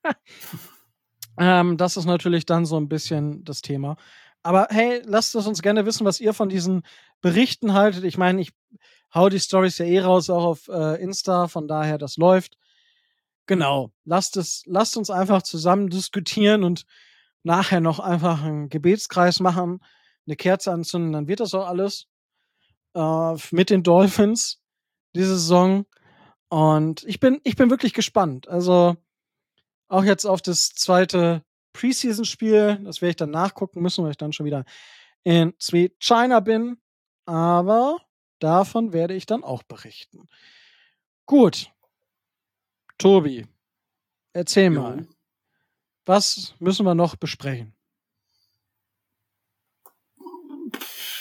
Das ist natürlich dann so ein bisschen das Thema. Aber hey, lasst es uns gerne wissen, was ihr von diesen Berichten haltet. Ich meine, ich hau die Stories ja eh raus, auch auf Insta, von daher, das läuft. Genau. Lasst uns einfach zusammen diskutieren und nachher noch einfach einen Gebetskreis machen, eine Kerze anzünden, dann wird das auch alles mit den Dolphins diese Saison. Und ich bin wirklich gespannt. Also auch jetzt auf das zweite Preseason-Spiel. Das werde ich dann nachgucken müssen, weil ich dann schon wieder in Sweet China bin. Aber davon werde ich dann auch berichten. Gut. Tobi, erzähl mal. Was müssen wir noch besprechen?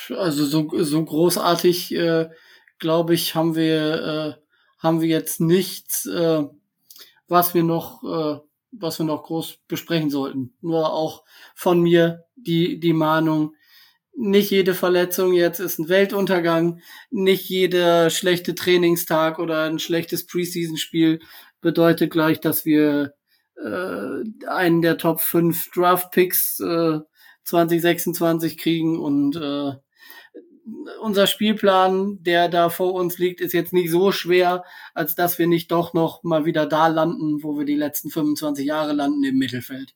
Also so großartig, glaube ich, haben wir jetzt nichts, was wir noch groß besprechen sollten. Nur auch von mir die Mahnung: Nicht jede Verletzung jetzt ist ein Weltuntergang. Nicht jeder schlechte Trainingstag oder ein schlechtes Preseason-Spiel bedeutet gleich, dass wir einen der Top 5 Draft-Picks 2026 kriegen. Und unser Spielplan, der da vor uns liegt, ist jetzt nicht so schwer, als dass wir nicht doch noch mal wieder da landen, wo wir die letzten 25 Jahre landen, im Mittelfeld.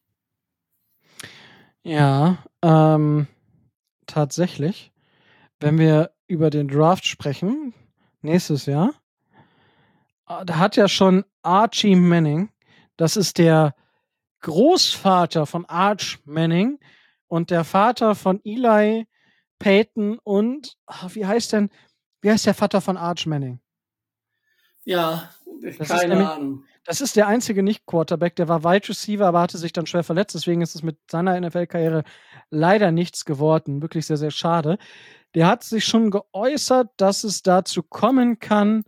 Ja, tatsächlich, wenn wir über den Draft sprechen, nächstes Jahr, da hat ja schon Archie Manning, das ist der Großvater von Arch Manning und der Vater von Eli, Peyton und wie heißt der Vater von Arch Manning? Ja, Das keine Ahnung. Das ist der einzige Nicht-Quarterback, der war Wide Receiver, aber hatte sich dann schwer verletzt. Deswegen ist es mit seiner NFL-Karriere leider nichts geworden. Wirklich sehr, sehr schade. Der hat sich schon geäußert, dass es dazu kommen kann,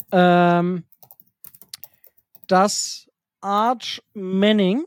dass Arch Manning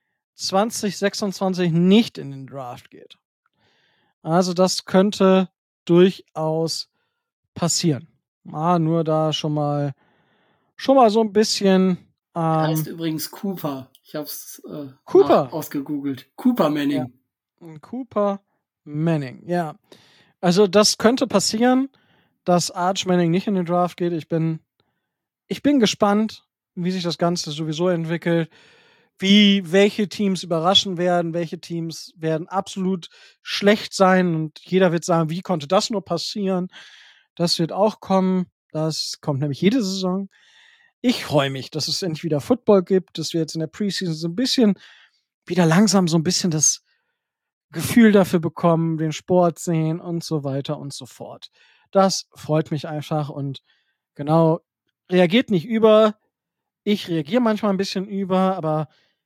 2026 nicht in den Draft geht. Also das könnte durchaus passieren. Nur da schon mal so ein bisschen. Er heißt übrigens Cooper. Ich habe es Cooper ausgegoogelt. Cooper Manning. Ja. Cooper Manning, ja. Also das könnte passieren, dass Arch Manning nicht in den Draft geht. Ich bin gespannt, wie sich das Ganze sowieso entwickelt, welche Teams überraschen werden, welche Teams werden absolut schlecht sein und jeder wird sagen, wie konnte das nur passieren? Das wird auch kommen. Das kommt nämlich jede Saison. Ich freue mich, dass es endlich wieder Football gibt, dass wir jetzt in der Preseason so ein bisschen wieder langsam so ein bisschen das Gefühl dafür bekommen, den Sport sehen und so weiter und so fort. Das freut mich einfach und genau, reagiert nicht über. Ich reagiere manchmal ein bisschen über, aber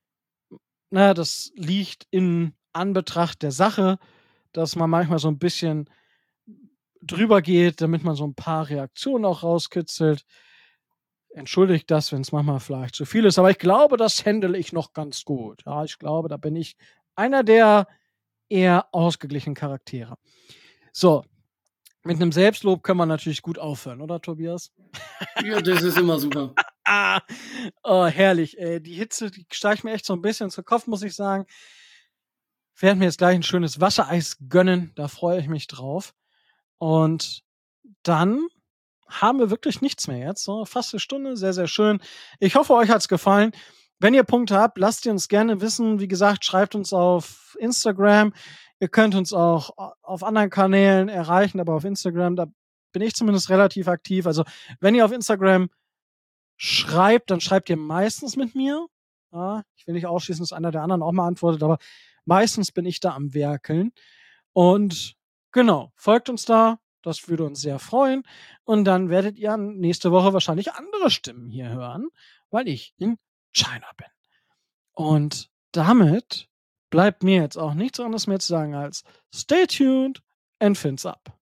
das liegt in Anbetracht der Sache, dass man manchmal so ein bisschen drüber geht, damit man so ein paar Reaktionen auch rauskitzelt. Entschuldigt das, wenn es manchmal vielleicht zu viel ist, aber ich glaube, das handle ich noch ganz gut. Ja, ich glaube, da bin ich einer der eher ausgeglichenen Charaktere. So, mit einem Selbstlob können wir natürlich gut aufhören, oder Tobias? Ja, das ist immer super. Oh, herrlich. Die Hitze, die steigt mir echt so ein bisschen zu Kopf, muss ich sagen. Ich werde mir jetzt gleich ein schönes Wascheis gönnen, da freue ich mich drauf. Und dann haben wir wirklich nichts mehr jetzt. So, fast eine Stunde, sehr, sehr schön. Ich hoffe, euch hat's gefallen. Wenn ihr Punkte habt, lasst ihr uns gerne wissen. Wie gesagt, schreibt uns auf Instagram. Ihr könnt uns auch auf anderen Kanälen erreichen, aber auf Instagram, da bin ich zumindest relativ aktiv. Also, wenn ihr auf Instagram schreibt, dann schreibt ihr meistens mit mir. Ja, ich will nicht ausschließen, dass einer der anderen auch mal antwortet, aber meistens bin ich da am Werkeln. Und genau, folgt uns da. Das würde uns sehr freuen. Und dann werdet ihr nächste Woche wahrscheinlich andere Stimmen hier hören, weil ich in China bin. Und damit bleibt mir jetzt auch nichts anderes mehr zu sagen als stay tuned and fins up.